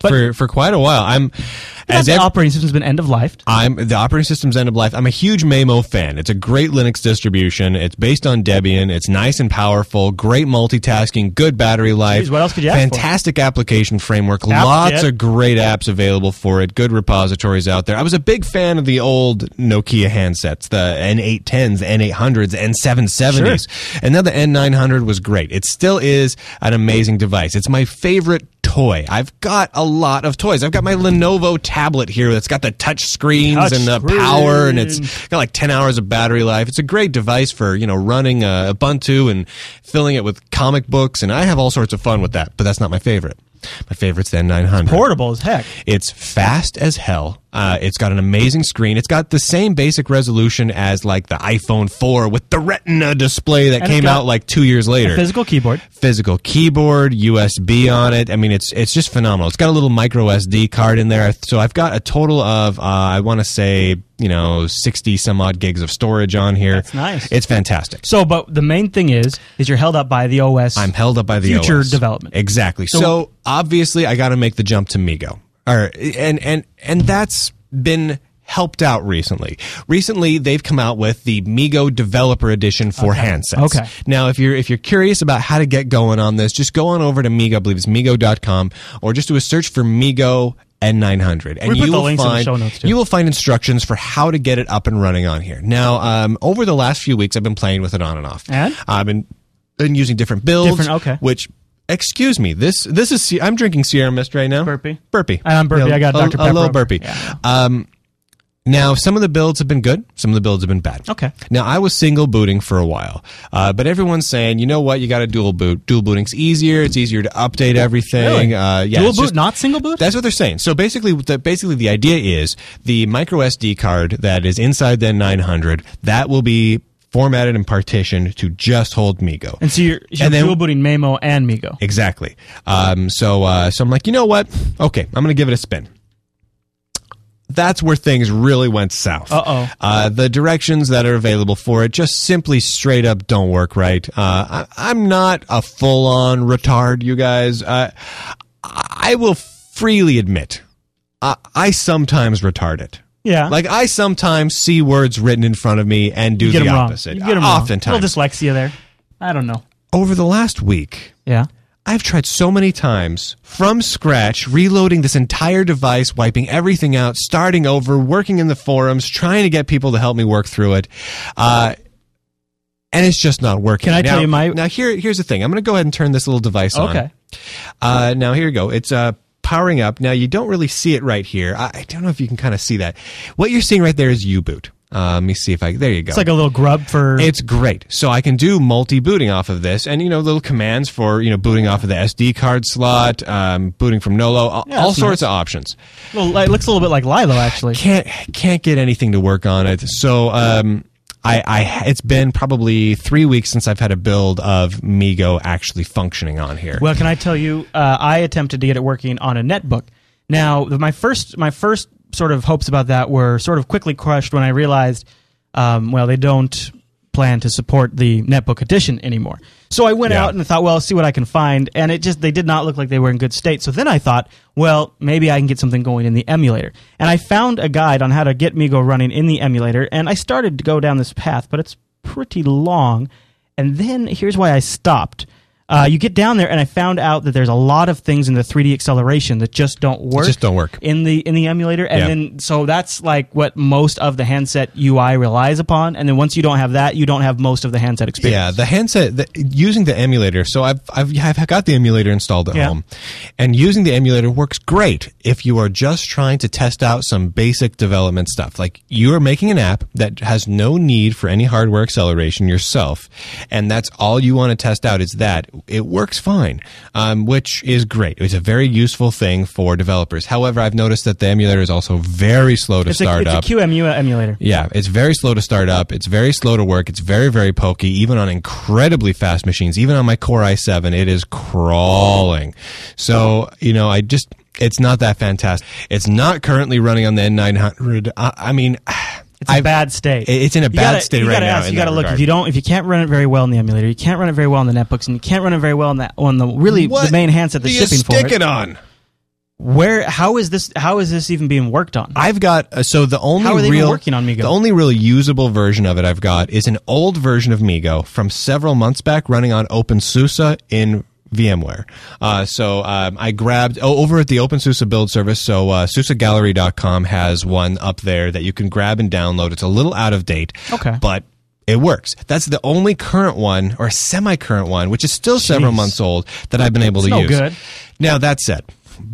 for for quite a while. I'm as the ev- operating system's been end of life. I'm the operating system's end of life. I'm a huge Maemo fan. It's a great Linux distribution. It's based on Debian. It's nice and powerful. Great multitasking. Good battery life. Jeez, what else could you ask Fantastic for? application framework. App Lots Jet. of great apps available for it. Good repositories out there. I was a big fan of the old Nokia handsets, the N eight tens, the N eight hundreds, N seven seventies, Sure. and now the N nine hundred was great. It still is an amazing device. It's my favorite toy. I've got a lot of toys. I've got my Lenovo tablet here that's got the touch screens Touch and the screen. power, and it's got like ten hours of battery life. It's a great device for, you know, running uh, Ubuntu and filling it with comic books, and I have all sorts of fun with that, but that's not my favorite. My favorite's the N nine hundred. Portable as heck. It's fast as hell. Uh, it's got an amazing screen. It's got the same basic resolution as like the iPhone four with the Retina display that And came it's got out like two years later. A physical keyboard. Physical keyboard, U S B on it. I mean, it's it's just phenomenal. It's got a little micro S D card in there. So I've got a total of, uh, I want to say, you know, sixty some odd gigs of storage on here. That's nice. It's fantastic. So, but the main thing is, is you're held up by the O S. I'm held up by the future O S. development. Exactly. So, So- obviously, I got to make the jump to MeeGo. Or, and and and that's been helped out recently. Recently, they've come out with the MeeGo Developer Edition for Okay. handsets. Okay. Now, if you're if you're curious about how to get going on this, just go on over to MeeGo. I believe it's meego dot com, or just do a search for MeeGo N nine hundred, and We'll put you the will links in the find show notes, too. you will find instructions for how to get it up and running on here. Now, um, over the last few weeks, I've been playing with it on and off. And? I've been been using different builds. Different- okay. Which, excuse me, this this is I'm drinking Sierra Mist right now. Burpee. Burpee. And I'm burpee. I got a, Doctor a Pepper little over. burpee. Yeah. Um, now, some of the builds have been good. Some of the builds have been bad. Okay. Now, I was single booting for a while, uh, but everyone's saying, you know what, you got to dual boot. Dual booting's easier. It's easier to update everything. Really? Uh, yeah, Dual it's boot, just- not single boot? That's what they're saying. So basically, the, basically the idea is the micro S D card that is inside the nine hundred, that will be formatted and partitioned to just hold MeeGo. And so you're, you're And then- dual booting Maemo and MeeGo. Exactly. Um, so, uh, so I'm like, you know what? Okay, I'm going to give it a spin. That's where things really went south. Uh-oh. Uh, the directions that are available for it just simply straight up don't work right. Uh, I, I'm not a full-on retard, you guys. Uh, I will freely admit, I, I sometimes retard it. Yeah. Like, I sometimes see words written in front of me and do you get the them wrong. opposite. You get them wrong. Oftentimes. A little dyslexia there. I don't know. Over the last week, Yeah. I've tried so many times from scratch, reloading this entire device, wiping everything out, starting over, working in the forums, trying to get people to help me work through it. Uh, and it's just not working. Can I now, tell you my- Now, here, here's the thing. I'm going to go ahead and turn this little device on. Okay. Uh, now, here you go. It's uh, powering up. Now, you don't really see it right here. I, I don't know if you can kind of see that. What you're seeing right there is U-Boot. Uh, let me see if I... There you go. It's like a little grub for... It's great. So I can do multi-booting off of this, and you know, little commands for, you know, booting off of the S D card slot, um, booting from Nolo, all, Yeah, all that's sorts nice. of options. Well, it looks a little bit like Lilo, actually. Can't can't get anything to work on it. So um, I, I it's been probably three weeks since I've had a build of MeeGo actually functioning on here. Well, can I tell you, uh, I attempted to get it working on a netbook. Now, the- my first my first sort of hopes about that were sort of quickly crushed when I realized, um, well, they don't plan to support the netbook edition anymore. So I went Yeah. out and thought, well, I'll see what I can find, and it just they did not look like they were in good state. So then I thought, well, maybe I can get something going in the emulator. And I found a guide on how to get MeeGo running in the emulator, and I started to go down this path, but it's pretty long. And then here's why I stopped. Uh, you get down there, and I found out that there's a lot of things in the three D acceleration that just don't work. just don't work. in the in the emulator, and Yeah. then so that's like what most of the handset U I relies upon. And then once you don't have that, you don't have most of the handset experience. Yeah, the handset, the, using the emulator. So I've, I've I've got the emulator installed at Yeah. home, and using the emulator works great if you are just trying to test out some basic development stuff. Like you are making an app that has no need for any hardware acceleration yourself, and that's all you want to test out is that. It works fine, um, which is great. It's a very useful thing for developers. However, I've noticed that the emulator is also very slow to it's start a, it's up. a Q M U emulator. Yeah, it's very slow to start up. It's very slow to work. It's very, very pokey, even on incredibly fast machines. Even on my Core i seven, it is crawling. So, you know, I just, it's not that fantastic. It's not currently running on the N nine hundred. I, I mean, It's a I've- bad state. it's in a You bad gotta- state you right gotta now ask, in you got to that look regard. if you don't if you can't run it very well in the emulator, you can't run it very well in the netbooks, and you can't run it very well in that on the really What the main handset that's do you shipping for stick it. it on? Where? How is this? How is this even being worked on? I've got uh, so the only How are they even real working on MeeGo? The only really usable version of it I've got is an old version of MeeGo from several months back, running on OpenSUSE in VMware. Uh, so um, I grabbed oh, over at the OpenSUSE build service. So uh, SUSE Gallery dot com has one up there that you can grab and download. It's a little out of date, Okay. but it works. That's the only current one, or semi-current one, which is still several Jeez. months old, that I've been able It's to no use. good. Now, that said,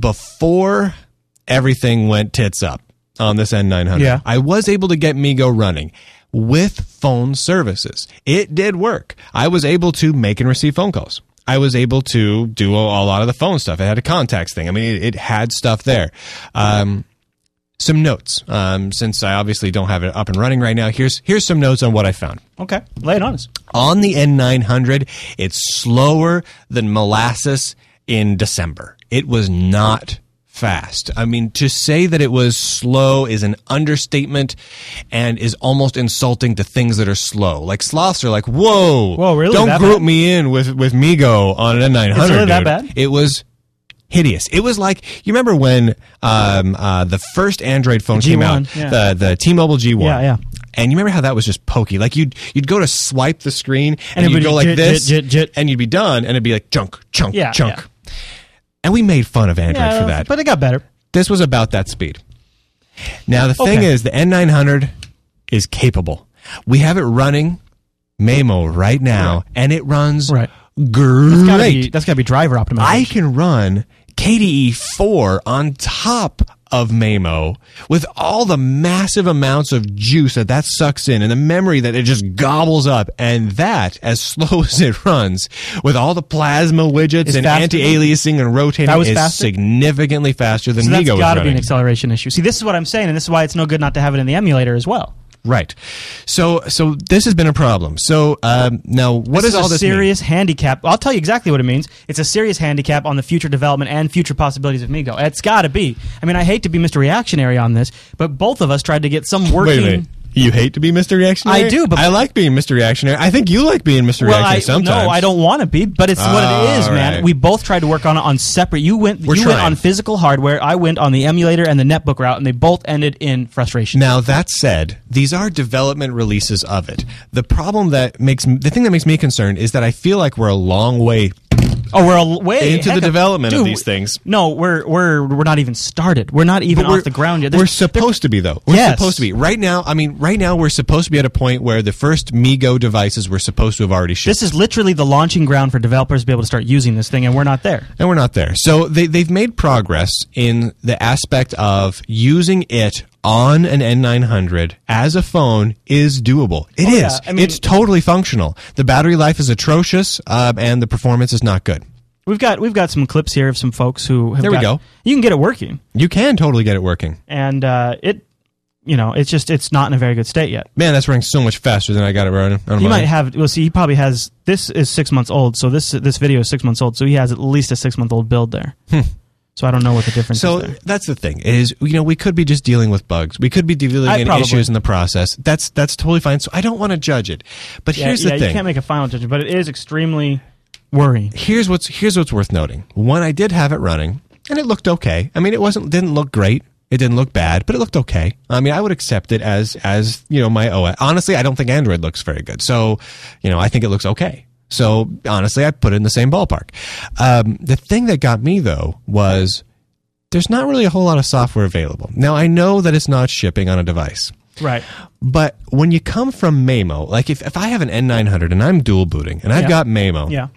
before everything went tits up on this N nine hundred, Yeah. I was able to get MeeGo running with phone services. It did work. I was able to make and receive phone calls. I was able to do a, a lot of the phone stuff. It had a contacts thing. I mean, it, it had stuff there. Um, some notes. Um, since I obviously don't have it up and running right now, here's here's some notes on what I found. Okay, lay it on us. On the N nine hundred, it's slower than molasses in December. It was not fast. I mean, to say that it was slow is an understatement and is almost insulting to things that are slow. Like sloths are like, whoa, Whoa, really? don't That group bad? me in with, with MeeGo on an N nine hundred. Is it really that dude. bad? It was hideous. It was like, you remember when um, uh, the first Android phone G came one, out, yeah. the the T-Mobile G one. Yeah, yeah. And you remember how that was just pokey? Like you'd you'd go to swipe the screen and, And it you'd would go be like jit, this, jit, jit, jit. and you'd be done, and it'd be like chunk, chunk, Yeah, chunk. yeah. And we made fun of Android Yeah, for that. but it got better. This was about that speed. Now the thing Okay. is, the N nine hundred is capable. We have it running Maemo right now, and it runs Right. great. Gotta be, that's got to be driver optimization. I can run K D E four on top of Maemo with all the massive amounts of juice that that sucks in and the memory that it just gobbles up, and that, as slow as it runs, with all the plasma widgets Is and faster? anti-aliasing and rotating, That was is faster? significantly faster than so that's MeeGo was got to be running. an acceleration issue. See, this is what I'm saying, and this is why it's no good not to have it in the emulator as well. Right. So, so this has been a problem. So, um, now what This does is all a this mean? serious handicap. I'll tell you exactly what it means. It's a serious handicap on the future development and future possibilities of MeeGo. It's got to be. I mean, I hate to be Mister Reactionary on this, but both of us tried to get some working. Wait a minute. You hate to be Mister Reactionary? I do, but- I like being Mister Reactionary. I think you like being Mister Well, Reactionary I, sometimes. no, I don't want to be, but it's what it is, All man. right. We both tried to work on it on separate. You went, We're you went trying. on physical hardware. I went on the emulator and the netbook route, and they both ended in frustration. Now, that said, these are development releases of it. The problem that makes, the thing that makes me concerned is that I feel like we're a long way Oh, we're a way into heck the of- development of Dude, these things. No, we're we're we're not even started. We're not even But we're- off the ground yet. We're There's- supposed to be, though. We're Yes. supposed to be. Right now, I mean, right now we're supposed to be at a point where the first MeeGo devices were supposed to have already shipped. This is literally the launching ground for developers to be able to start using this thing, and we're not there. And we're not there. So they, they've made progress in the aspect of using it on an N nine hundred as a phone is doable. It Oh, is. yeah. I mean- it's totally functional. The battery life is atrocious, um, and the performance is not good. We've got we've got some clips here of some folks who have There we got- go. You can get it working, You can totally get it working. and uh, it, you know, it's just it's not in a very good state yet. Man, that's running so much faster than I got it running. on He mine. might have. Well, see, he probably has. This is six months old, so this this video is six months old. So he has at least a six month old build there. So I don't know what the difference So is there. that's the thing is, you know, we could be just dealing with bugs. We could be dealing I in probably- issues in the process. That's that's totally fine. So I don't want to judge it. But Yeah, here's yeah, the you thing. can't make a final judgment, but it is extremely worrying. here's what's here's what's worth noting. One, I did have it running, and it looked okay. I mean, it wasn't didn't look great. It didn't look bad, but it looked okay. I mean, I would accept it as as you know my O S. Honestly, I don't think Android looks very good. So, you know, I think it looks okay. So honestly, I put it in the same ballpark. Um, the thing that got me though was there's not really a whole lot of software available. Now I know that it's not shipping on a device. Right. But when you come from Maemo, like if, if I have an N nine hundred and I'm dual booting and I've Yeah. got Maemo, Yeah.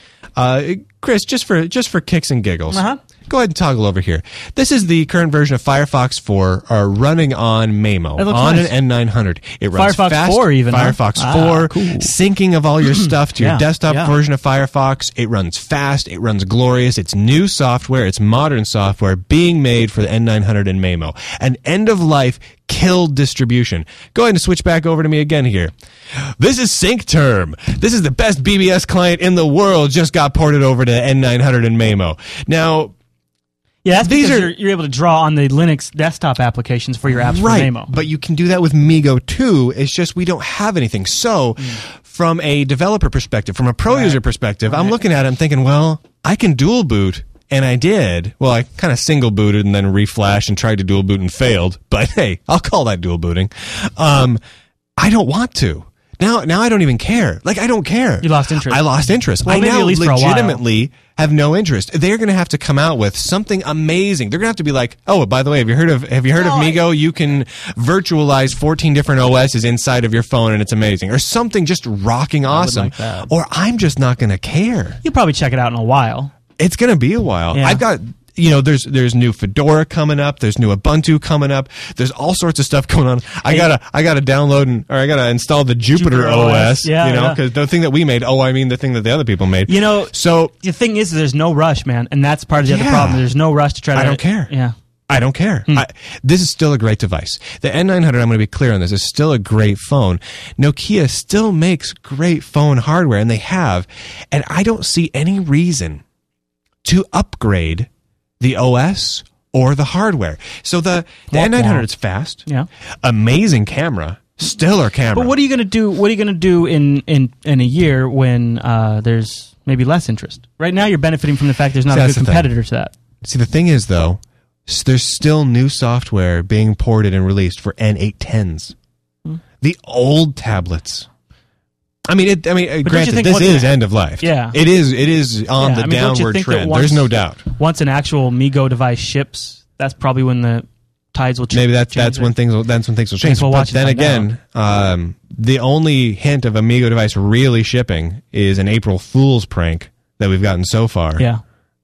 uh, Chris, just for just for kicks and giggles, Uh-huh. go ahead and toggle over here. This is the current version of Firefox four uh, running on Maemo It looks on nice. an N nine hundred. It runs Firefox fast. four even, huh? Firefox Ah, four, cool. syncing of all your stuff to your Yeah, desktop yeah. version of Firefox. It runs fast. It runs glorious. It's new software. It's modern software being made for the N nine hundred and Maemo. An end of life killed distribution. Go ahead and switch back over to me again here. This is SyncTerm. This is the best B B S client in the world. Just got ported over to N nine hundred and Maemo. Now, Yeah, that's These because are- you're, you're able to draw on the Linux desktop applications for your apps right, from Maemo. but you can do that with MeeGo too. It's just we don't have anything. So, from a developer perspective, from a pro Right. user perspective, I'm Right. looking at it, I'm thinking, well, I can dual boot and I did. Well, I kind of single booted and then reflashed and tried to dual boot and failed. But hey, I'll call that dual booting. Um, I don't want to. Now, now I don't even care. Like, I don't care. You lost interest. I lost interest. Well, I maybe now at least for a while. legitimately have no interest. They're going to have to come out with something amazing. They're going to have to be like, oh, by the way, have you heard of have you heard No, of MeeGo? You can virtualize fourteen different O Ss inside of your phone, and it's amazing, or something just rocking awesome. like that. Or I'm just not going to care. You'll probably check it out in a while. It's going to be a while. Yeah. I've got. You know, there's there's new Fedora coming up. There's new Ubuntu coming up. There's all sorts of stuff going on. I Hey. gotta I gotta download and or I gotta install the Jupyter, Jupyter O S. O S. Yeah, you know, yeah. because the thing that we made. Oh, I mean the thing that the other people made. You know, So the thing is, there's no rush, man, and that's part of the other Yeah. problem. There's no rush to try to. I don't care. Yeah. I don't care. Hmm. I, this is still a great device. The N nine hundred, I'm going to be clear on this, is still a great phone. Nokia still makes great phone hardware, and they have. And I don't see any reason to upgrade the O S or the hardware. So the, the Womp N nine hundred womp. is fast. Yeah. Amazing camera. Stellar camera. But what are you going to do? What are you going to do in, in, in a year when uh, there's maybe less interest? Right now, you're benefiting from the fact there's not See, a that's good the thing. competitor to that. See, the thing is, though, s- there's still new software being ported and released for N eight tens. Hmm. The old tablets. I mean, it, I mean, uh, don't you granted, think this what- is end of life. Yeah. it is. It is on Yeah, the I mean, don't you downward think that trend. once- There's no doubt. Once an actual MeeGo device ships, that's probably when the tides will ch- Maybe that's change. that's it. when things will, that's when things will Guess change. we'll But watch it then find again, um, the only hint of a MeeGo device really shipping is an April Fool's prank that we've gotten so far. Yeah.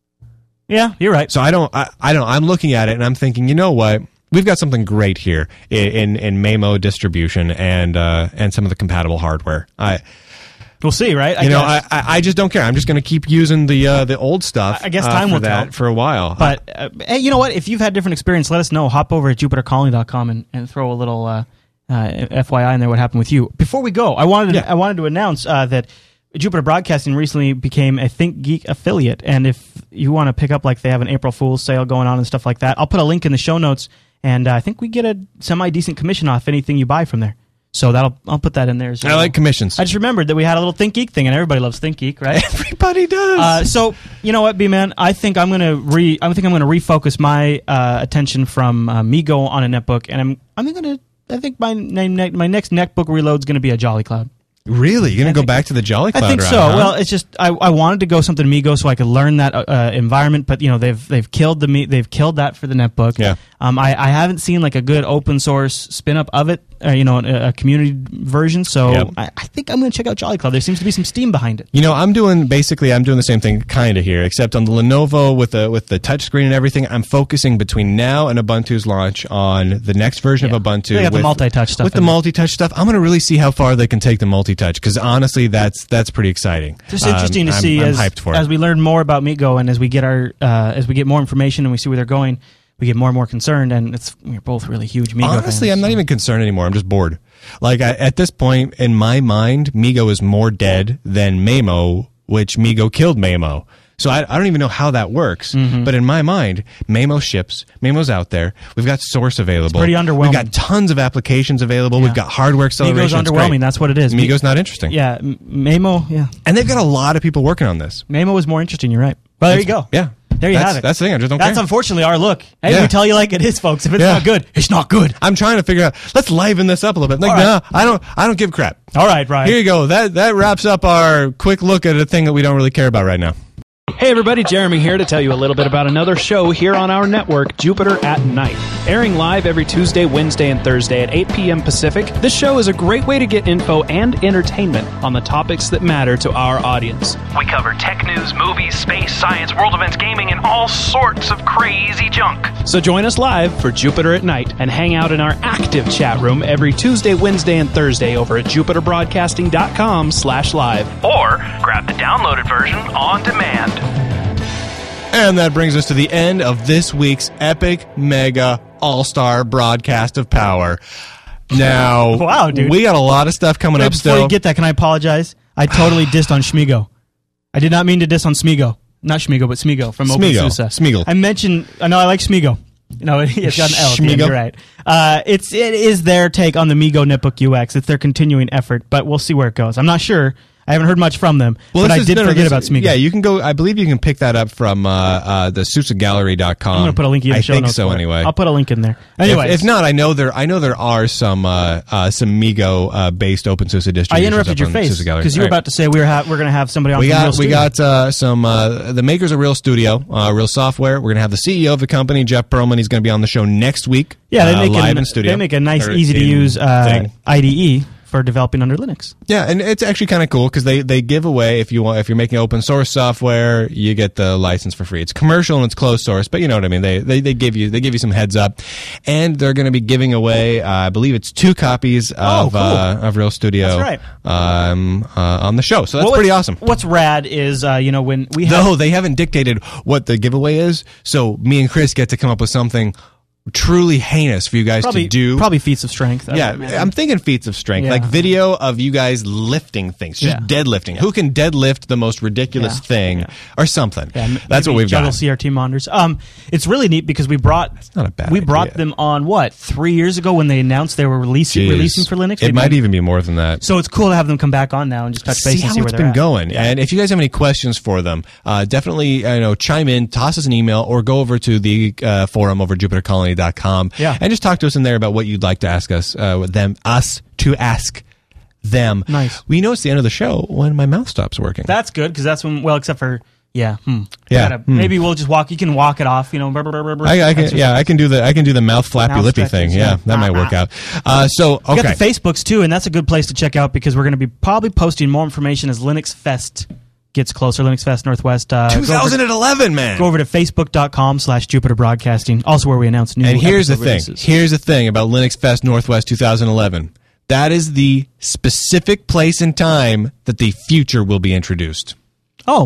Yeah, you're right. So I don't, I, I don't, I'm looking at it and I'm thinking, you know what? We've got something great here in in, in Maemo distribution and uh, and some of the compatible hardware. I, We'll see, right? I you know, guess. I, I I just don't care. I'm just going to keep using the uh, the old stuff. I guess uh, time for will that tell. for a while. But uh, hey, you know what? If you've had different experience, let us know. Hop over at jupiter colony dot com and, and throw a little uh, uh, F Y I in there. What happened with you? Before we go, I wanted to, Yeah. I wanted to announce uh, that Jupiter Broadcasting recently became a Think Geek affiliate, and if you want to pick up, like, they have an April Fool's sale going on and stuff like that, I'll put a link in the show notes, and uh, I think we get a semi decent commission off anything you buy from there. So that'll I'll put that in there as well. I like commissions. I just remembered that we had a little Think Geek thing, and everybody loves Think Geek, right? Everybody does. Uh, so you know what, B-Man? I think I'm gonna re. I think I'm gonna refocus my uh, attention from uh, MeeGo on a netbook, and I'm I'm gonna. I think my name my next netbook reload is gonna be a Jolly Cloud. Really, you're going to go think- back to the Jolly Cloud I think route, so. huh? Well, it's just I, I wanted to go something MeeGo so I could learn that uh, uh, environment, but you know they've they've killed the me they've killed that for the netbook. Yeah. Um, I, I haven't seen like a good open source spin up of it, uh, you know, a, a community version. So Yep. I, I think I'm going to check out Jolly Cloud. There seems to be some steam behind it. You know, I'm doing basically I'm doing the same thing kind of here, except on the Lenovo with the with the touchscreen and everything. I'm focusing between now and Ubuntu's launch on the next version Yeah. of Ubuntu. They got the with, multi-touch stuff With the in there. multi-touch stuff, I'm going to really see how far they can take the multi-touch because honestly, that's that's pretty exciting. Just interesting Um, to I'm- see I'm as, hyped for as it. we learn more about MeeGo and as we get our uh, as we get more information and we see where they're going, we get more and more concerned. And it's we're both really huge MeeGo Honestly, fans, I'm not so. even concerned anymore. I'm just bored. Like I, at this point in my mind, MeeGo is more dead than Maemo, which MeeGo killed Maemo. So I, I don't even know how that works. Mm-hmm. But in my mind, Maemo ships. Maemo's out there. We've got Source available. pretty underwhelming. We've got tons of applications available. Yeah. We've got hardware acceleration. MeeGo's It's underwhelming. great. That's what it is. MeeGo's not interesting. Yeah, M- Maemo. Yeah, And they've got a lot of people working on this. Maemo was more interesting. You're right. Well, there you go. Yeah. There you that's, have it. That's the thing. I just don't That's care. unfortunately our look. Hey, Yeah. we tell you like it is, folks. If it's Yeah. not good, it's not good. I'm trying to figure out. Let's liven this up a little bit. Like, All right. nah, I don't. I don't give a crap. All right, Ryan. Here you go. That that wraps up our quick look at a thing that we don't really care about right now. Hey everybody, Jeremy here to tell you a little bit about another show here on our network, Jupiter at Night. Airing live every Tuesday, Wednesday, and Thursday at eight p.m. Pacific, this show is a great way to get info and entertainment on the topics that matter to our audience. We cover tech news, movies, space, science, world events, gaming, and all sorts of crazy junk. So join us live for Jupiter at Night and hang out in our active chat room every Tuesday, Wednesday, and Thursday over at jupiter broadcasting dot com slash live. Or grab the downloaded version on demand. And that brings us to the end of this week's epic, mega, all-star broadcast of power. Now, Wow, dude. we got a lot of stuff coming Hey, up before still. you get that, can I apologize? I totally dissed on Schmigo. I did not mean to diss on Smigo. Not Schmigo, but Smigo from Smigo. OpenSUSE. Smeagol. I mentioned. I know I like Smigo. No, it, it's got an L. At the end, Schmigo. you're right. Uh, it's it is their take on the MeeGo Netbook U X. It's their continuing effort, but we'll see where it goes. I'm not sure. I haven't heard much from them, Well, but this I is- did no, no, forget this- about Smigo. Yeah, you can go. I believe you can pick that up from uh, uh, the Sousa Gallery dot com. I'm going to put a link in the I show think notes so. for it. Anyway, I'll put a link in there. Anyway, if, if not, I know there. I know there are some uh, uh, some Migo uh, based open source I distributions. interrupted up your on face Sousa Gallery. because you were All right. about to say we were ha- we're going to have somebody on We from Real got we Studio. got uh, some uh, the makers of Real Studio, uh, Real Software. We're gonna have the C E O of the company, Jeff Perlman. He's gonna be on the show next week. yeah, they uh, make live a, in studio. They make a nice, Or easy to in use uh, thing. I D E for developing under Linux. Yeah, and it's actually kind of cool because they, they give away if you want if you're making open source software, you get the license for free. It's commercial and it's closed source, but you know what I mean. They they, they give you they give you some heads up, and they're going to be giving away uh, I believe it's two copies Oh, of cool. uh, of Real Studio That's um, uh, on the show. So that's Well, pretty what's- awesome. What's rad is uh, you know when we have No, they haven't dictated what the giveaway is, so me and Chris get to come up with something truly heinous for you guys probably to do. probably feats of strength. I Yeah, would imagine. I'm thinking feats of strength, Yeah. like video of you guys lifting things, just Yeah. deadlifting. Who can deadlift the most ridiculous Yeah. thing Yeah. or something? Yeah, m- That's maybe what we've juggle got. C R T monitors. Um, it's really neat because we brought not a bad we brought idea. them on what three years ago when they announced they were releasing Jeez. releasing for Linux. It Maybe- might even be more than that. So it's cool to have them come back on now and just touch base see and how see where it's they're been at. going. And if you guys have any questions for them, uh, definitely uh, you know chime in, toss us an email, or go over to the uh, forum over jupiter colony dot com Yeah. and just talk to us in there about what you'd like to ask us, uh, with them, us to ask them. Nice. We know it's the end of the show when my mouth stops working. That's good because that's when well, except for yeah, hmm. Yeah, Gotta- hmm. Maybe we'll just walk. You can walk it off. You know, brr, brr, brr, brr, I, I can, exercise. yeah, I can do the I can do the mouth flappy Mouth lippy stretches, thing. yeah. Yeah, that might work out. Uh, so We okay, got the Facebooks too, and that's a good place to check out because we're going to be probably posting more information as Linux Fest gets closer. Linux Fest Northwest. Uh, go over- twenty eleven, man. Go over to facebook.com slash Jupiter Broadcasting, also where we announce new And here's the episode thing. releases. Here's the thing about Linux Fest Northwest twenty eleven. That is the specific place and time that the future will be introduced. Oh,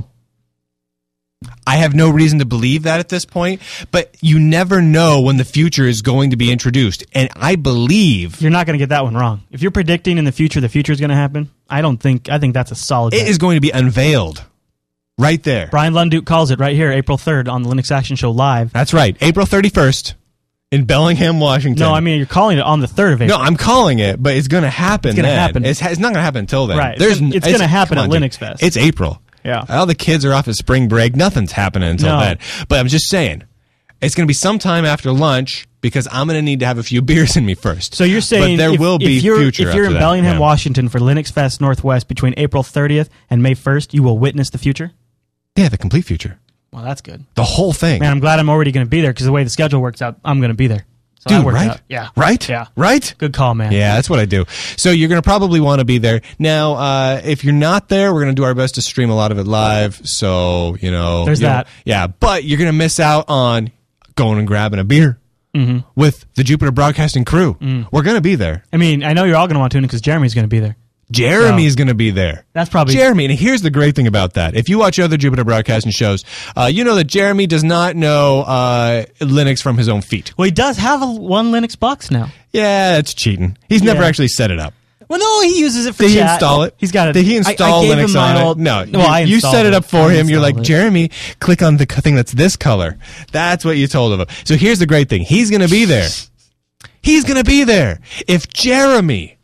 I have no reason to believe that at this point, but you never know when the future is going to be introduced. And I believe you're not going to get that one wrong. If you're predicting in the future the future is going to happen, I don't think, I think that's a solid it bet. is going to be unveiled right there. Brian Lunduke calls it right here, April third on the Linux Action Show live. That's right. April thirty-first in Bellingham, Washington. No, I mean, you're calling it on the third of April. No, I'm calling it, but it's going to happen. It's gonna then. happen. It's, it's not going to happen until then. Right. It's There's, gonna- it's n- gonna happen come at on, dude. Linux Fest. It's April. Yeah. All the kids are off at spring break. Nothing's happening until No. then. But I'm just saying, it's going to be sometime after lunch because I'm going to need to have a few beers in me first. So you're saying but there if, will be if you're, future if you're after in that. Bellingham, Yeah. Washington for Linux Fest Northwest between April thirtieth and May first, you will witness the future? Yeah, the complete future. Well, that's good. The whole thing. Man, I'm glad I'm already going to be there because the way the schedule works out, I'm going to be there. So that Dude, worked right? out. Yeah. Right? Yeah. Right? Good call, man. Yeah, that's what I do. So you're going to probably want to be there. Now, uh, if you're not there, we're going to do our best to stream a lot of it live. So, you know. There's you know, that. yeah, but you're going to miss out on going and grabbing a beer Mm-hmm. with the Jupiter Broadcasting crew. Mm. We're going to be there. I mean, I know you're all going to want to tune in because Jeremy's going to be there. Jeremy's going to be there. That's probably Jeremy, and here's the great thing about that. If you watch other Jupiter Broadcasting shows, uh, you know that Jeremy does not know uh, Linux from his own feet. Well, he does have a one Linux box now. Yeah, that's cheating. He's never Yeah. actually set it up. Well, no, he uses it for Did he chat. install it? He's got it. Did he install I, I gave Linux him my on old, it? No. Well, you, I you installed set it up for I him. You're like, installed it. Jeremy, click on the c- thing that's this color. That's what you told him. So here's the great thing. He's going to be there. He's going to be there. If Jeremy,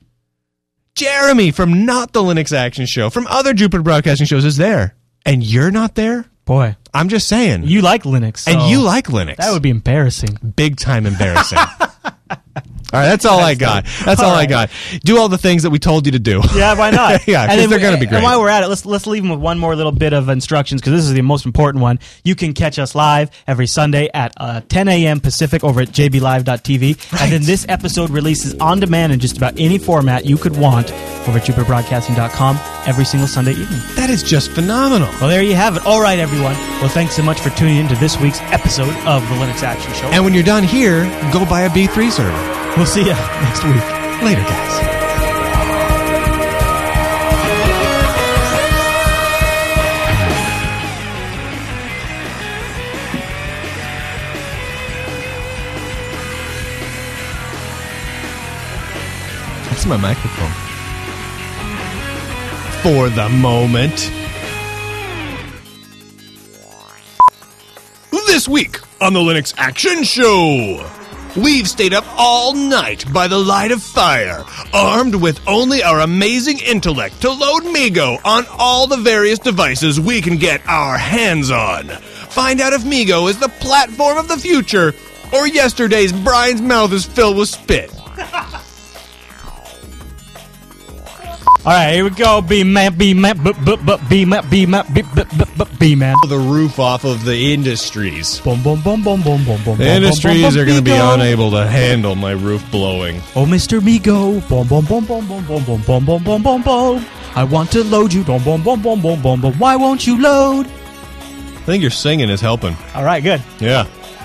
Jeremy from not the Linux Action Show, from other Jupiter Broadcasting shows is there, and you're not there, Boy, I'm just saying. you like Linux. and so you like Linux. That would be embarrassing. big time embarrassing. All right, that's all I got. That's all, all I right. got. Do all the things that we told you to do. Yeah, why not? Yeah, 'cause And then they're we- gonna be great. And while we're at it, let's let's leave them with one more little bit of instructions because this is the most important one. You can catch us live every Sunday at uh, ten a.m. Pacific over at j b live dot t v. Right. And then this episode releases on demand in just about any format you could want over at jupiter broadcasting dot com every single Sunday evening. That is just phenomenal. Well, there you have it. All right, everyone. Well, thanks so much for tuning in to this week's episode of the Linux Action Show. And when you're done here, go buy a B three server. We'll see you next week. Later, guys. That's my microphone. For the moment. This week on the Linux Action Show. We've stayed up all night by the light of fire, armed with only our amazing intellect to load Mego on all the various devices we can get our hands on. Find out if Mego is the platform of the future, or yesterday's Brian's mouth is filled with spit. All right, here we go. B-man, B-man, B-man, B-man, B-man. The roof off of the industries. Boom, boom, boom, boom, boom, boom, boom. The industries are going to be unable to handle my roof blowing. Oh, Mister Mego. Boom, boom, boom, boom, boom, boom, boom, boom, boom, boom, boom, boom. I want to load you. Boom, boom, boom, boom, boom, boom, boom. Why won't you load? I think your singing is helping. All right, good. Yeah.